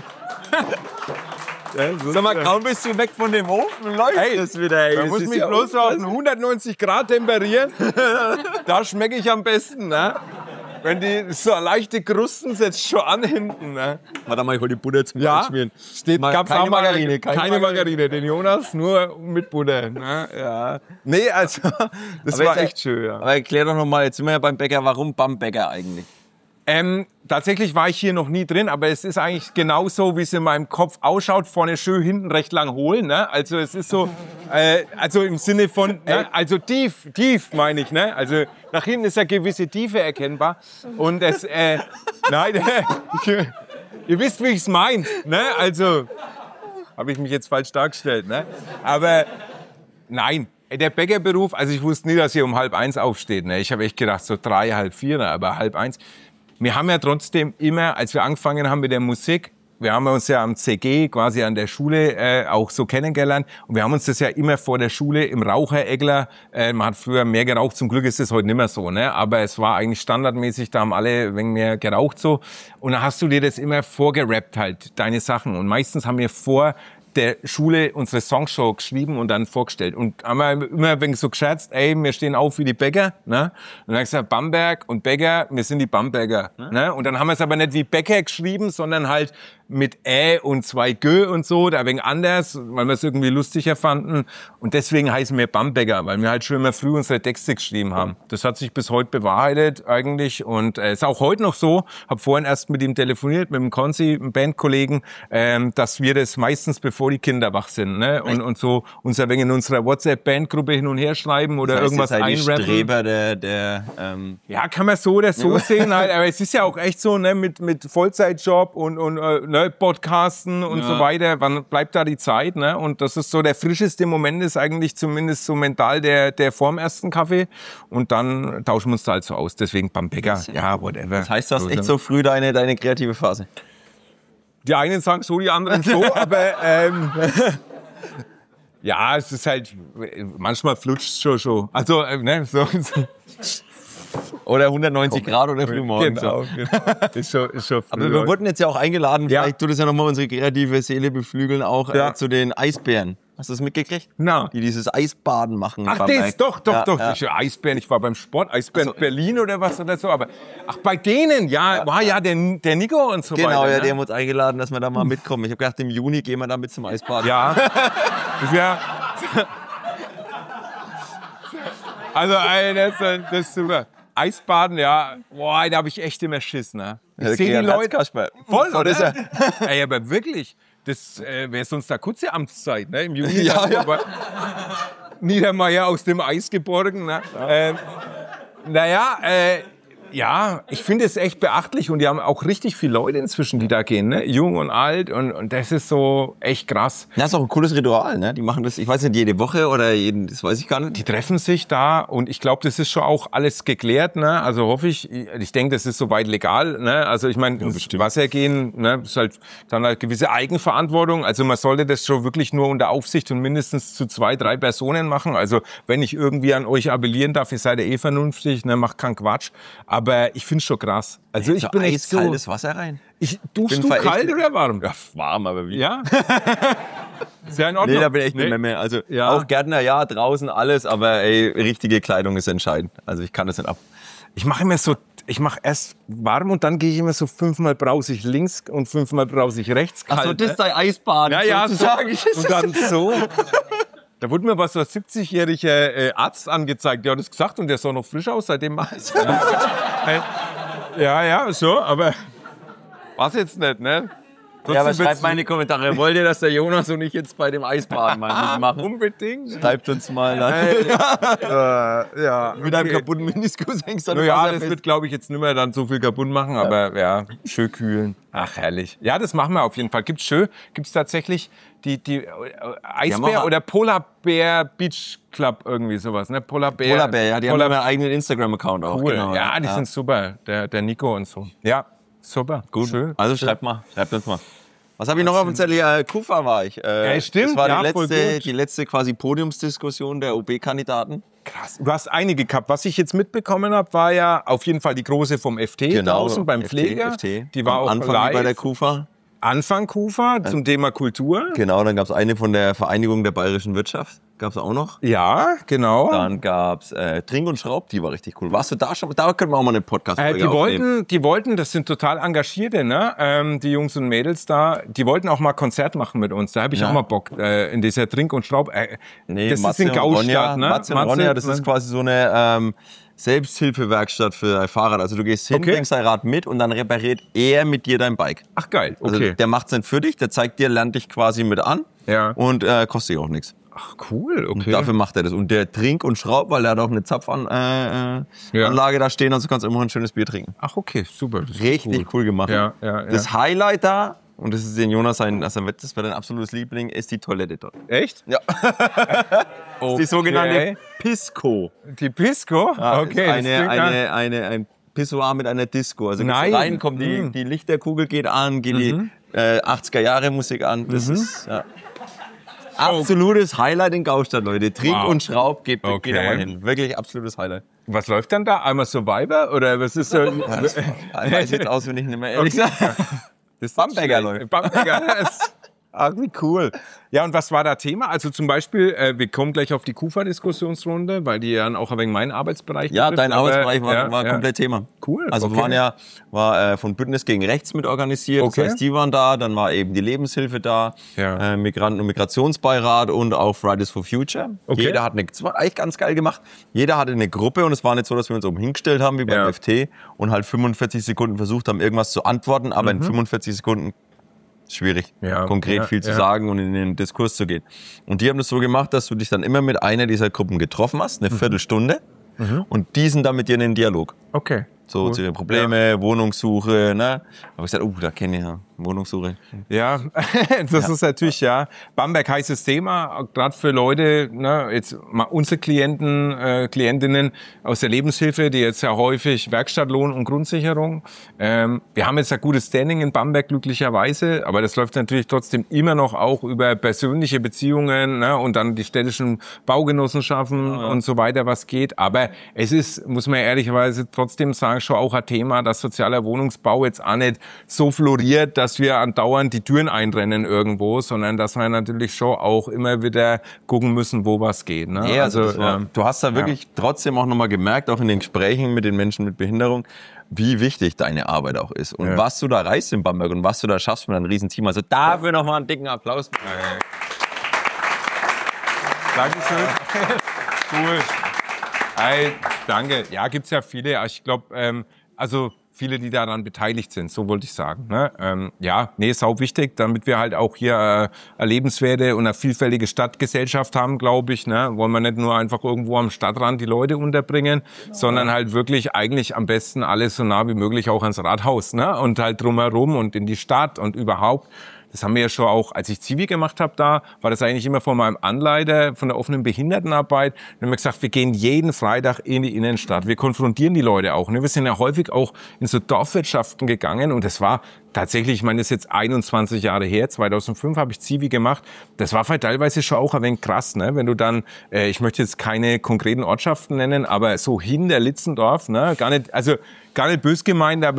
Sag mal, kaum bist du weg von dem Ofen, läuft es wieder. Ey. Man muss mich bloß auf 190 Grad temperieren. Da schmecke ich am besten. Ne? Wenn die so leichte Krusten setzt schon an hinten. Ne? Warte mal, ich hol die Butter zum Schmieren. Gab's keine Margarine. Keine Margarine. Den Jonas nur mit Butter. Ne? Ja. Nee, also, das war echt schön. Ja. Aber erklär doch nochmal, jetzt sind wir ja beim Bäcker, warum Bamberger eigentlich? Tatsächlich war ich hier noch nie drin, aber es ist eigentlich genauso, wie es in meinem Kopf ausschaut. Vorne schön, hinten recht lang hohl. Ne? Also es ist so, also im Sinne von, ne? Also tief meine ich. Ne? Also nach hinten ist eine gewisse Tiefe erkennbar. Und es, nein, ihr wisst, wie ich es meine. Ne? Also habe ich mich jetzt falsch dargestellt. Ne? Aber nein. Der Bäckerberuf, also ich wusste nie, dass ihr um 12:30 aufsteht. Ne? Ich habe echt gedacht, so 3, 3:30, aber 12:30. Wir haben ja trotzdem immer, als wir angefangen haben mit der Musik, wir haben uns ja am CG, quasi an der Schule, auch so kennengelernt. Und wir haben uns das ja immer vor der Schule im Raucheregler, man hat früher mehr geraucht, zum Glück ist das heute nicht mehr so, ne? Aber es war eigentlich standardmäßig, da haben alle ein wenig mehr geraucht so. Und dann hast du dir das immer vorgerappt halt, deine Sachen. Und meistens haben wir vor der Schule unsere Songshow geschrieben und dann vorgestellt. Und haben wir immer ein wenig so gescherzt, ey, wir stehen auf wie die Bäcker. Ne? Und dann haben wir gesagt, Bamberg und Bäcker, wir sind die Bamberger. Ne? Und dann haben wir es aber nicht wie Bäcker geschrieben, sondern halt mit und 2 Gö und so, da ein wenig anders, weil wir es irgendwie lustiger fanden. Und deswegen heißen wir Bamberger, weil wir halt schon immer früh unsere Texte geschrieben haben. Das hat sich bis heute bewahrheitet eigentlich und ist auch heute noch so. Hab vorhin erst mit ihm telefoniert, mit dem Konzi, einem Bandkollegen, dass wir das meistens bevor die Kinder wach sind, ne? Und so uns ein wenig in unserer WhatsApp-Bandgruppe hin und her schreiben oder das heißt, irgendwas einrappen. Streber ja, kann man so oder so sehen halt, aber es ist ja auch echt so, ne, mit Vollzeitjob und Podcasten und so weiter, wann bleibt da die Zeit, ne? Und das ist so der frischeste Moment ist eigentlich zumindest so mental der vorm ersten Kaffee und dann tauschen wir uns da halt so aus, deswegen Bamberger, ja, whatever. Das heißt, du hast echt so früh deine kreative Phase? Die einen sagen so, die anderen so, aber ja, es ist halt, manchmal flutscht es schon. Also, ne, so. Oder 190 Grad oder frühmorgens. Genau. Ist schon früh. Aber wir wurden jetzt ja auch eingeladen, vielleicht tut es ja nochmal unsere kreative Seele beflügeln, auch zu den Eisbären. Hast du das mitgekriegt? Na. Die dieses Eisbaden machen. Ach, das, doch. Ja. Eisbären, ich war beim Sport, Eisbären Berlin oder was oder so, aber, ach, bei denen, war ja der Nico und so weiter. Genau, ja, die haben uns eingeladen, dass wir da mal mitkommen. Ich habe gedacht, im Juni gehen wir da mit zum Eisbaden. Ja. Also, das ist super. Eisbaden, ja, boah, da habe ich echt immer Schiss, ne? Ich sehe die Leute, voll, oder? Ist ey, aber wirklich, das wäre sonst eine kurze Amtszeit, ne? Im Juni. Ja. Niedermeyer aus dem Eis geborgen, ne? Ja, ich finde es echt beachtlich und die haben auch richtig viele Leute inzwischen, die da gehen, ne? Jung und alt und das ist so echt krass. Ja, ist auch ein cooles Ritual, ne? Die machen das, ich weiß nicht, jede Woche oder das weiß ich gar nicht. Die treffen sich da und ich glaube, das ist schon auch alles geklärt, ne? Also hoffe ich denke, das ist soweit legal, ne? Also ich meine, ins Wasser gehen, ne? Ist halt dann eine gewisse Eigenverantwortung. Also man sollte das schon wirklich nur unter Aufsicht und mindestens zu 2, 3 Personen machen. Also wenn ich irgendwie an euch appellieren darf, ihr seid ja vernünftig, ne? Macht keinen Quatsch. Aber ich finde es schon krass. Also ich bin echt so... kaltes Wasser rein. Duschst du kalt oder warm? Ja, warm, aber wie? Ja? Ist ja in Ordnung. Nee, da bin ich echt nicht mehr. Also auch Gärtner, ja, draußen alles, aber ey, richtige Kleidung ist entscheidend. Also ich kann das nicht ab. Ich mache erst warm und dann gehe ich immer so 5-mal brause ich links und 5-mal brause ich rechts kalt. Ach so, das ist dein Eisbad. Ja, so. Und dann so. Da wurde mir aber so ein 70-jähriger Arzt angezeigt, der hat das gesagt und der sah noch frisch aus, seitdem mache ich Ja, so, aber was jetzt nicht, ne? Ja, aber schreibt mal in die Kommentare, wollt ihr, dass der Jonas und ich jetzt bei dem Eisbaden mal mitmachen? Unbedingt. Schreibt uns mal dann. Ja, Mit einem kaputten Meniskus hängst du an Ja, das wird, glaube ich, jetzt nicht mehr dann so viel kaputt machen, aber ja, schön kühlen. Ach, herrlich. Ja, das machen wir auf jeden Fall. Gibt's tatsächlich die Eisbär oder Polarbär Beach Club, irgendwie sowas, ne? Polarbär, ja, die haben einen eigenen Instagram-Account auch. Cool. Genau, ja, die sind super, der Nico und so. Ja, super. Gut. Schön. Also schreibt uns mal. Was habe ich noch auf dem Zettel? Kufa war ich. Ja, stimmt. Das war ja, die letzte quasi Podiumsdiskussion der OB-Kandidaten. Krass. Du hast einige gehabt. Was ich jetzt mitbekommen habe, war ja auf jeden Fall die große vom FT draußen beim Pfleger. FT. Die war am auch Anfang live. bei der Kufa. Anfang Kufa zum Thema Kultur. Genau, dann gab es eine von der Vereinigung der bayerischen Wirtschaft. Gab es auch noch. Ja, genau. Dann gab es Trink und Schraub, die war richtig cool. Warst du da schon? Da können wir auch mal eine Podcast-Folge aufnehmen. Die wollten, das sind total Engagierte, ne? Die Jungs und Mädels da, die wollten auch mal Konzert machen mit uns. Da habe ich auch mal Bock, in dieser Trink und Schraub. Das ist in Gaustadt, ne? Matze und Ronja, das ist quasi so eine Selbsthilfewerkstatt für dein Fahrrad. Also du gehst hin, bringst dein Rad mit und dann repariert er mit dir dein Bike. Ach geil, okay. Also der macht's dann für dich, der zeigt dir, lernt dich quasi mit an und kostet dich auch nichts. Ach cool, okay. Und dafür macht er das. Und der Trink und Schraub, weil er hat auch eine Zapfanlage da stehen, also kannst du immer ein schönes Bier trinken. Ach okay, super. Richtig cool gemacht. Ja. Das Highlight da, und das ist den Jonas das wäre dein absolutes Liebling, ist die Toilette dort. Echt? Ja. Okay. Die sogenannte Pisco. Die Pisco? Okay. Ein Pissoir mit einer Disco. Also gehst du rein, kommt die Lichterkugel geht an, geht die 80er-Jahre-Musik an. Das ist absolutes Highlight in Gaustadt, Leute. Trink und Schraub geht da mal hin. Wirklich absolutes Highlight. Was läuft dann da? Einmal Survivor? Oder was ist so? Das weiß ich jetzt auswendig nicht mehr, ehrlich gesagt. Das Bamberger läuft. Bamberger. Ach, wie cool. Ja, und was war da Thema? Also zum Beispiel, wir kommen gleich auf die KUFA-Diskussionsrunde, weil die ja dann auch wegen meinen Arbeitsbereich Ja, betrifft, dein Arbeitsbereich war komplett Thema. Cool. Also wir war von Bündnis gegen Rechts mit organisiert. Das heißt, die waren da, dann war eben die Lebenshilfe da, Migranten- und Migrationsbeirat und auch Fridays for Future. Jeder hat das war eigentlich ganz geil gemacht. Jeder hatte eine Gruppe und es war nicht so, dass wir uns oben hingestellt haben wie beim FT und halt 45 Sekunden versucht haben, irgendwas zu antworten, aber in 45 Sekunden schwierig, konkret viel zu sagen und in den Diskurs zu gehen. Und die haben das so gemacht, dass du dich dann immer mit einer dieser Gruppen getroffen hast, eine Viertelstunde, und die sind dann mit dir in den Dialog. Okay. So zu ihren Probleme, Wohnungssuche, ne? Aber ich gesagt, da kenne ich ja Wohnungssuche. Ja, das ist natürlich, Bamberg heißes Thema, gerade für Leute, ne, jetzt mal unsere Klientinnen aus der Lebenshilfe, die jetzt ja häufig Werkstattlohn und Grundsicherung. Wir haben jetzt ein gutes Standing in Bamberg glücklicherweise, aber das läuft natürlich trotzdem immer noch auch über persönliche Beziehungen, ne, und dann die städtischen Baugenossenschaften und so weiter, was geht. Aber es ist, muss man ehrlicherweise trotzdem sagen, schon auch ein Thema, dass sozialer Wohnungsbau jetzt auch nicht so floriert, dass wir andauernd die Türen einrennen irgendwo, sondern dass wir natürlich schon auch immer wieder gucken müssen, wo was geht. Ne? Ja, also du hast da wirklich trotzdem auch nochmal gemerkt, auch in den Gesprächen mit den Menschen mit Behinderung, wie wichtig deine Arbeit auch ist und was du da reißt in Bamberg und was du da schaffst mit einem riesen Team. Also dafür nochmal einen dicken Applaus. Dankeschön. Cool. Hey, danke. Ja, gibt's ja viele. Ich glaube, also viele, die daran beteiligt sind, so wollte ich sagen. Ne? Sau wichtig, damit wir halt auch hier eine lebenswerte und eine vielfältige Stadtgesellschaft haben, glaube ich. Ne? Wollen wir nicht nur einfach irgendwo am Stadtrand die Leute unterbringen, sondern halt wirklich eigentlich am besten alles so nah wie möglich auch ans Rathaus, ne? Und halt drumherum und in die Stadt und überhaupt. Das haben wir ja schon auch, als ich Zivi gemacht habe da, war das eigentlich immer von meinem Anleiter von der offenen Behindertenarbeit. Dann haben wir gesagt, wir gehen jeden Freitag in die Innenstadt. Wir konfrontieren die Leute auch. Wir sind ja häufig auch in so Dorfwirtschaften gegangen und das war tatsächlich, ich meine, das ist jetzt 21 Jahre her, 2005 habe ich Zivi gemacht. Das war vielleicht teilweise schon auch ein wenig krass, ne? Wenn du dann, ich möchte jetzt keine konkreten Ortschaften nennen, aber so hinter Litzendorf, ne? Gar nicht bös gemeint, aber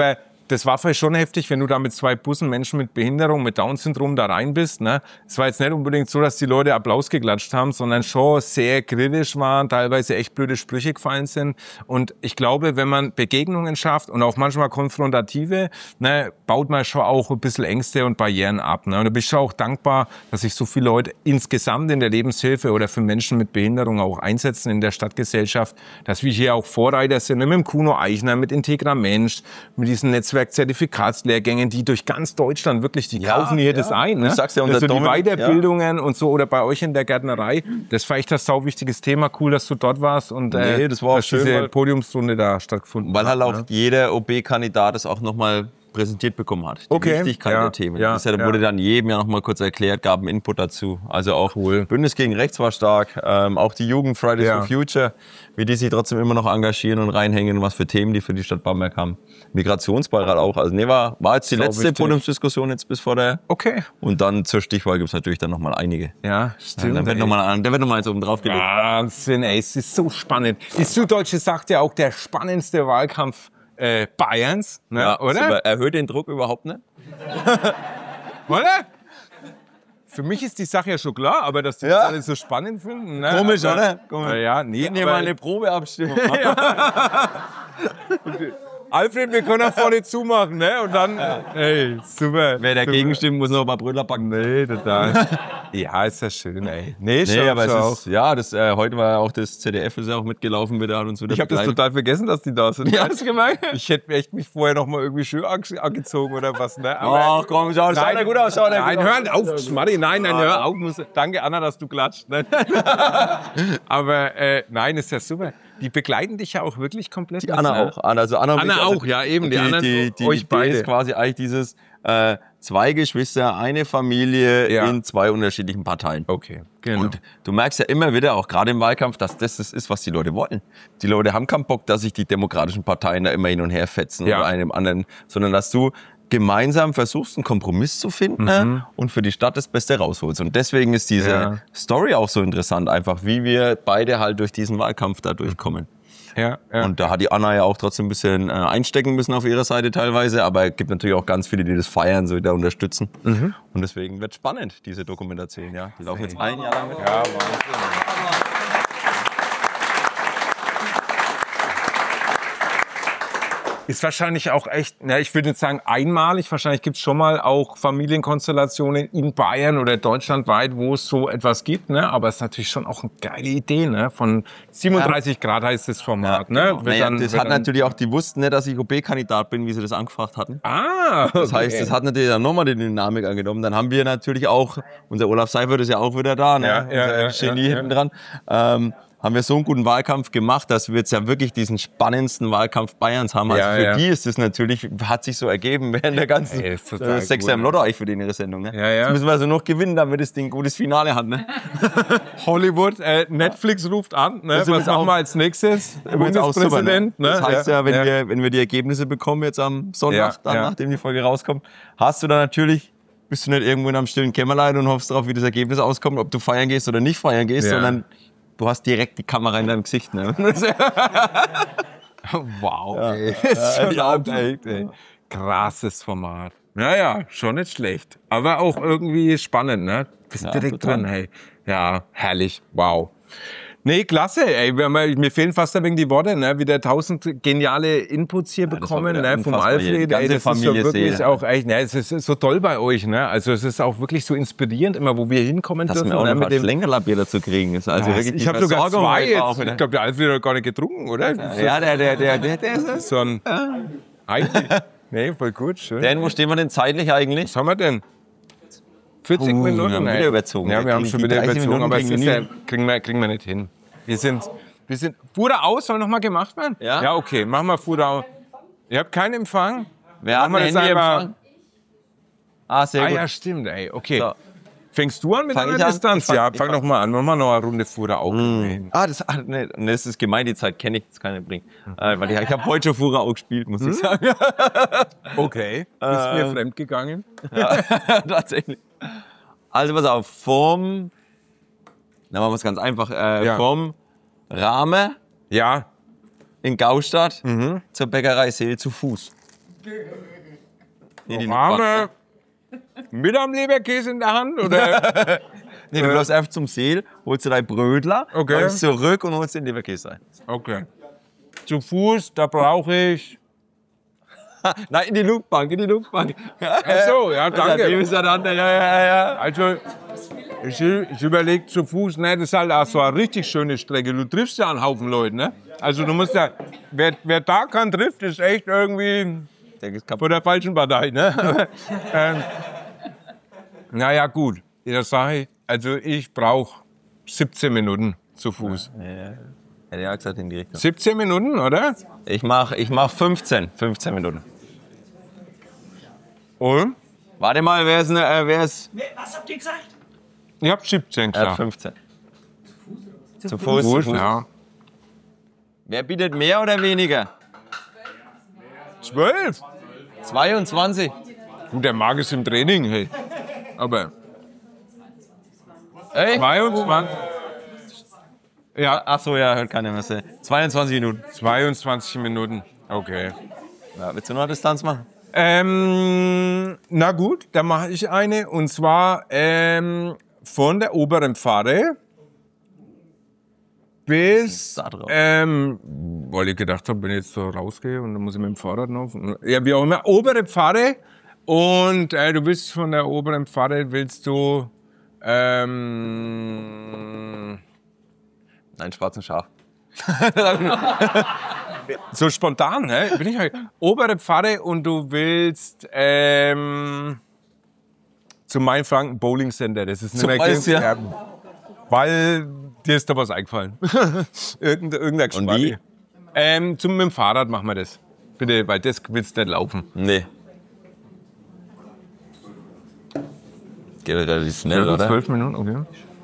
das war vielleicht schon heftig, wenn du da mit 2 Bussen Menschen mit Behinderung, mit Down-Syndrom da rein bist. Ne? Es war jetzt nicht unbedingt so, dass die Leute Applaus geklatscht haben, sondern schon sehr kritisch waren, teilweise echt blöde Sprüche gefallen sind. Und ich glaube, wenn man Begegnungen schafft und auch manchmal konfrontative, ne, baut man schon auch ein bisschen Ängste und Barrieren ab. Ne? Und da bin ich schon auch dankbar, dass sich so viele Leute insgesamt in der Lebenshilfe oder für Menschen mit Behinderung auch einsetzen in der Stadtgesellschaft, dass wir hier auch Vorreiter sind, mit dem Kuno Eichner, mit Integra Mensch, mit diesen Netzwerk-Zertifikatslehrgängen, die durch ganz Deutschland wirklich, die kaufen hier das ein. Ne? Du sagst ja, unser also die Dominik, Weiterbildungen und so, oder bei euch in der Gärtnerei, das war echt das sauwichtiges Thema. Cool, dass du dort warst und das war auch dass schön, diese Podiumsrunde da stattgefunden hat. Weil halt auch ne? jeder OB-Kandidat es auch nochmal präsentiert bekommen hat. Die Okay. Wichtigkeit Ja, der Themen. ja, Das wurde dann jedem ja nochmal kurz erklärt, gab einen Input dazu. Also auch Bündnis gegen Rechts war stark, auch die Jugend Fridays for Future, wie die sich trotzdem immer noch engagieren und reinhängen, was für Themen die für die Stadt Bamberg haben. Migrationsbeirat auch. Also war jetzt die letzte Podiumsdiskussion jetzt bis vor der. Okay. Und dann zur Stichwahl gibt es natürlich dann nochmal einige. Ja, stimmt. Da wird nochmal eins oben drauf gelegt. Wahnsinn, ey, es ist so spannend. Die Süddeutsche sagt ja auch, der spannendste Wahlkampf Bayerns, ne, Ja, oder? super. Erhöht den Druck überhaupt nicht? Oder? Für mich ist die Sache ja schon klar, aber dass die das alle so spannend finden. Ne? Komisch, aber, oder? Komisch. Ja, nee, Nehmen wir mal eine Probeabstimmung. Alfred, wir können auch vorne zumachen, ne? Und dann, ey, super. Wer dagegen stimmt, muss noch ein paar Brüller packen. Nee, total. Ja, ist ja schön, ey. Nee, aber schon es ist, heute war ja auch das ZDF ist ja auch mitgelaufen, wieder hat uns wieder Ich habe das begleitet. total vergessen, dass die da sind. Ja, das gemeint. Ich hätte echt mich vorher noch mal irgendwie schön angezogen oder was, ne? Aber Ach komm, schaut ja gut aus, schaut nein, hör auf, Schmarri, nein, hör auf. Danke, Anna, dass du klatscht. Nein. Aber nein, ist ja super. Die begleiten dich ja auch wirklich komplett. Die Anna auch. Anna auch, ja eben. Die anderen, die euch Idee beide. ist quasi eigentlich dieses 2 Geschwister, eine Familie in 2 unterschiedlichen Parteien. Okay, genau. Und du merkst ja immer wieder, auch gerade im Wahlkampf, dass das ist, was die Leute wollen. Die Leute haben keinen Bock, dass sich die demokratischen Parteien da immer hin und her fetzen oder einem anderen, sondern dass du gemeinsam versuchst, einen Kompromiss zu finden und für die Stadt das Beste rausholst. Und deswegen ist diese Story auch so interessant, einfach wie wir beide halt durch diesen Wahlkampf da durchkommen. Ja. Und da hat die Anna ja auch trotzdem ein bisschen einstecken müssen auf ihrer Seite teilweise, aber es gibt natürlich auch ganz viele, die das feiern, so da unterstützen. Und deswegen wird spannend, diese Dokumentation. Ja, die laufen jetzt ein Jahr lang mit. Ja, Wahnsinn. Ist wahrscheinlich auch echt, ich würde jetzt sagen einmalig, wahrscheinlich gibt es schon mal auch Familienkonstellationen in Bayern oder deutschlandweit, wo es so etwas gibt, ne? Aber es ist natürlich schon auch eine geile Idee, ne? Von 37 Grad heißt das Format, ne? Das hat natürlich auch, die wussten nicht, dass ich OB-Kandidat bin, wie sie das angefragt hatten. Okay. Das heißt, das hat natürlich dann nochmal die Dynamik angenommen. Dann haben wir natürlich auch, unser Olaf Seifert ist ja auch wieder da, ne? Unser Genie hinten dran. Haben wir so einen guten Wahlkampf gemacht, dass wir jetzt ja wirklich diesen spannendsten Wahlkampf Bayerns haben. Also für die ist es natürlich, hat sich so ergeben während der ganzen Sechser im Lotto eigentlich für die in ihre Sendung. Ne? Jetzt müssen wir also noch gewinnen, damit das Ding ein gutes Finale hat. Ne? Hollywood, Netflix ruft an, ne? Was machen wir als nächstes? Bundespräsident. Ne? Das heißt wenn wir die Ergebnisse bekommen jetzt am Sonntag, nachdem die Folge rauskommt, hast du dann natürlich, bist du nicht irgendwo in einem stillen Kämmerlein und hoffst darauf, wie das Ergebnis auskommt, ob du feiern gehst oder nicht feiern gehst, sondern du hast direkt die Kamera in deinem Gesicht. Ne? Wow, ey. Das ist schon echt, ey. Krasses Format. Naja, schon nicht schlecht. Aber auch irgendwie spannend, ne? Bist direkt dran, hey. Ja, herrlich. Wow. Nee, klasse, ey. Mir fehlen fast ein wenig die Worte, ne? Wieder 1000 geniale Inputs hier bekommen, ne? Vom Alfred, ey. Das ist so wirklich auch echt, ne? Es ist so toll bei euch, ne? Also es ist auch wirklich so inspirierend immer, wo wir hinkommen dürfen. Dass wir auch noch ein Längerlabier dazu kriegen. Ist also wirklich ich habe sogar 2 jetzt. Ich glaube, der Alfred hat gar nicht getrunken, oder? Ja, der ist so ein... Nee, voll gut, schön. Dan, wo stehen wir denn zeitlich eigentlich? Was haben wir denn? 40 Minuten. Wir haben wieder überzogen. Ja, wir haben schon wieder überzogen, aber es ist kriegen wir nicht hin. Wir sind Fuhrer aus, soll noch mal gemacht werden? Ja? Ja, okay, machen wir Fuhrer aus. Ihr habt keinen Empfang? Wer hat ein Handy-Empfang? Sehr gut. Ja, stimmt, ey. Okay. So. Fängst du an mit einer Distanz? Fang doch mal an. Machen wir noch eine Runde Fuhrer auch. Das ist gemein, die Zeit kenne ich, das kann ich bringen. Weil ich habe heute schon Fuhrer auch gespielt, muss ich sagen. Okay. Bist mir fremd gegangen? Ja, tatsächlich. Also pass auf, dann machen wir es ganz einfach, vom Rahmen in Gaustadt zur Bäckerei Seel zu Fuß. Nee, die Arme. Mit am Leberkäse in der Hand? Oder? Nee, du läufst einfach zum Seel, holst dir dein Brötler, Okay. läufst zurück und holst den Leberkäse ein. Okay. Zu Fuß, da brauche ich. Nein, in die Luftbank, in die Luftbank. Ach so, ja, danke. Ja. Also, ich überlege zu Fuß, ne, das ist halt auch so eine richtig schöne Strecke. Du triffst ja einen Haufen Leute, ne? Also, du musst ja, wer da kann, trifft, ist echt irgendwie von der falschen Partei, ne? Naja, gut. Das sage ich. Also, ich brauche 17 Minuten zu Fuß. Hätte ich auch gesagt in die Richtung. 17 Minuten, oder? Ich mach 15 Minuten. Und? Warte mal, wer ist? Was habt ihr gesagt? Ich hab 17 Er hat gesagt. 15. Zu Fuß. Fuß, ja. Wer bietet mehr oder weniger? 12. 22. Gut, der Marc ist im Training, hey. Aber Ey? 22. Ja, Ach so, ja, hört keiner mehr. 22 Minuten. 22 Minuten. Okay. Ja, willst du noch eine Distanz machen? Na gut, dann mache ich eine. Und zwar von der oberen Pfade bis, Da drauf. weil ich gedacht habe, wenn ich jetzt so rausgehe und dann muss ich mit dem Fahrrad noch. Ja, wie auch immer. Obere Pfade. Und du willst von der oberen Pfade, willst du, Nein, schwarzen Schaf. so spontan, ne? Bin ich halt. Obere Pfade und du willst zum Mainfranken Bowling Center. Das ist nicht Zum mehr Eis, ja. weil dir ist da was eingefallen. Irgendein Und Gespann. Mit dem Fahrrad machen wir das. Bitte, weil das willst du nicht laufen. Nee. Geht relativ schnell, oder? 12 Minuten, okay.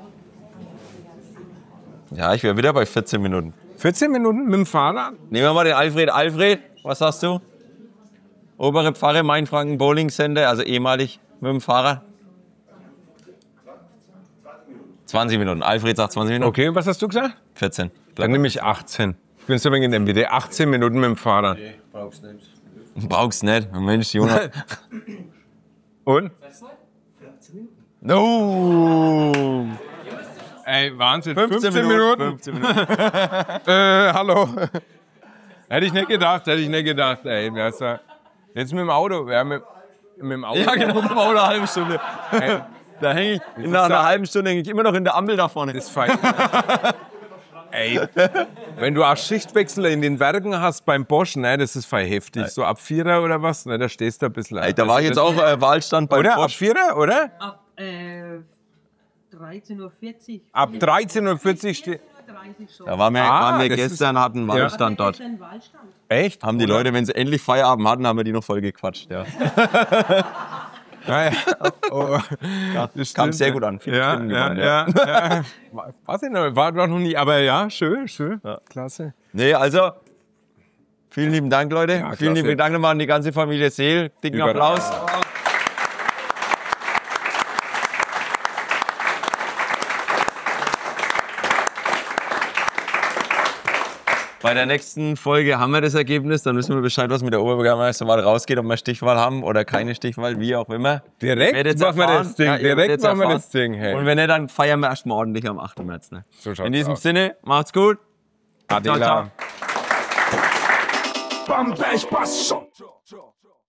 Ja, ich wäre wieder bei 14 Minuten. 14 Minuten mit dem Fahrrad? Nehmen wir mal den Alfred. Alfred, was sagst du? Obere Pfarre, Mainfranken Bowling Center, also ehemalig mit dem Fahrrad. 20 Minuten. Alfred sagt 20 Minuten. Okay, was hast du gesagt? 14. Dann nehme ich 18. Ich bin so wenig in der Mitte. 18 Minuten mit dem Fahrrad. Brauchst nicht. Mensch, Jonas. Und? No! Ey, Wahnsinn. 15 Minuten. 15 Minuten. Hallo. Hätte ich nicht gedacht. Ey, das war jetzt mit dem Auto. Ja, mit dem Auto. Ja, genau, mit dem Auto eine halbe Stunde. Ey, Da hänge ich, nach einer halben Stunde hänge ich immer noch in der Ampel da vorne. das ist fein. Ey, wenn du auch Schichtwechsel in den Werken hast beim Bosch, ne, das ist voll heftig. So ab 4er oder was, ne, da stehst du ein bisschen. Ey, da war ich jetzt auch Wahlstand bei Oder? Ab Bosch. 4er, oder? Ab 13.40 Uhr. Ab 13.40 Uhr steht. 30 schon. Da waren wir das gestern, hatten Wahlstand dort. Ein Wahlstand. Echt? Haben die Leute, wenn sie endlich Feierabend hatten, haben wir die noch voll gequatscht. Ja. Ja, ja. Oh. Das Kam stimmt, sehr gut an. Viele Ja, Stimmen ja, gewonnen, ja. Weiß ich noch, war doch noch nie, aber ja, schön. Klasse. Nee, also, vielen lieben Dank, Leute. klasse. Vielen lieben Dank nochmal an die ganze Familie Seel. Dicken Über- Applaus. Bei der nächsten Folge haben wir das Ergebnis, dann wissen wir Bescheid, was mit der Oberbürgermeisterwahl rausgeht, ob wir Stichwahl haben oder keine Stichwahl, wie auch immer. Direkt Werdet machen wir erfahren. das Ding. Ja, ihr werdet Direkt jetzt machen wir erfahren. das Ding. Hey. Und wenn nicht, dann feiern wir erstmal ordentlich am 8. März. Ne? So schaut's In diesem aus. Sinne, macht's gut. Adela. Ciao, ciao. Bam, Pech, passt schon.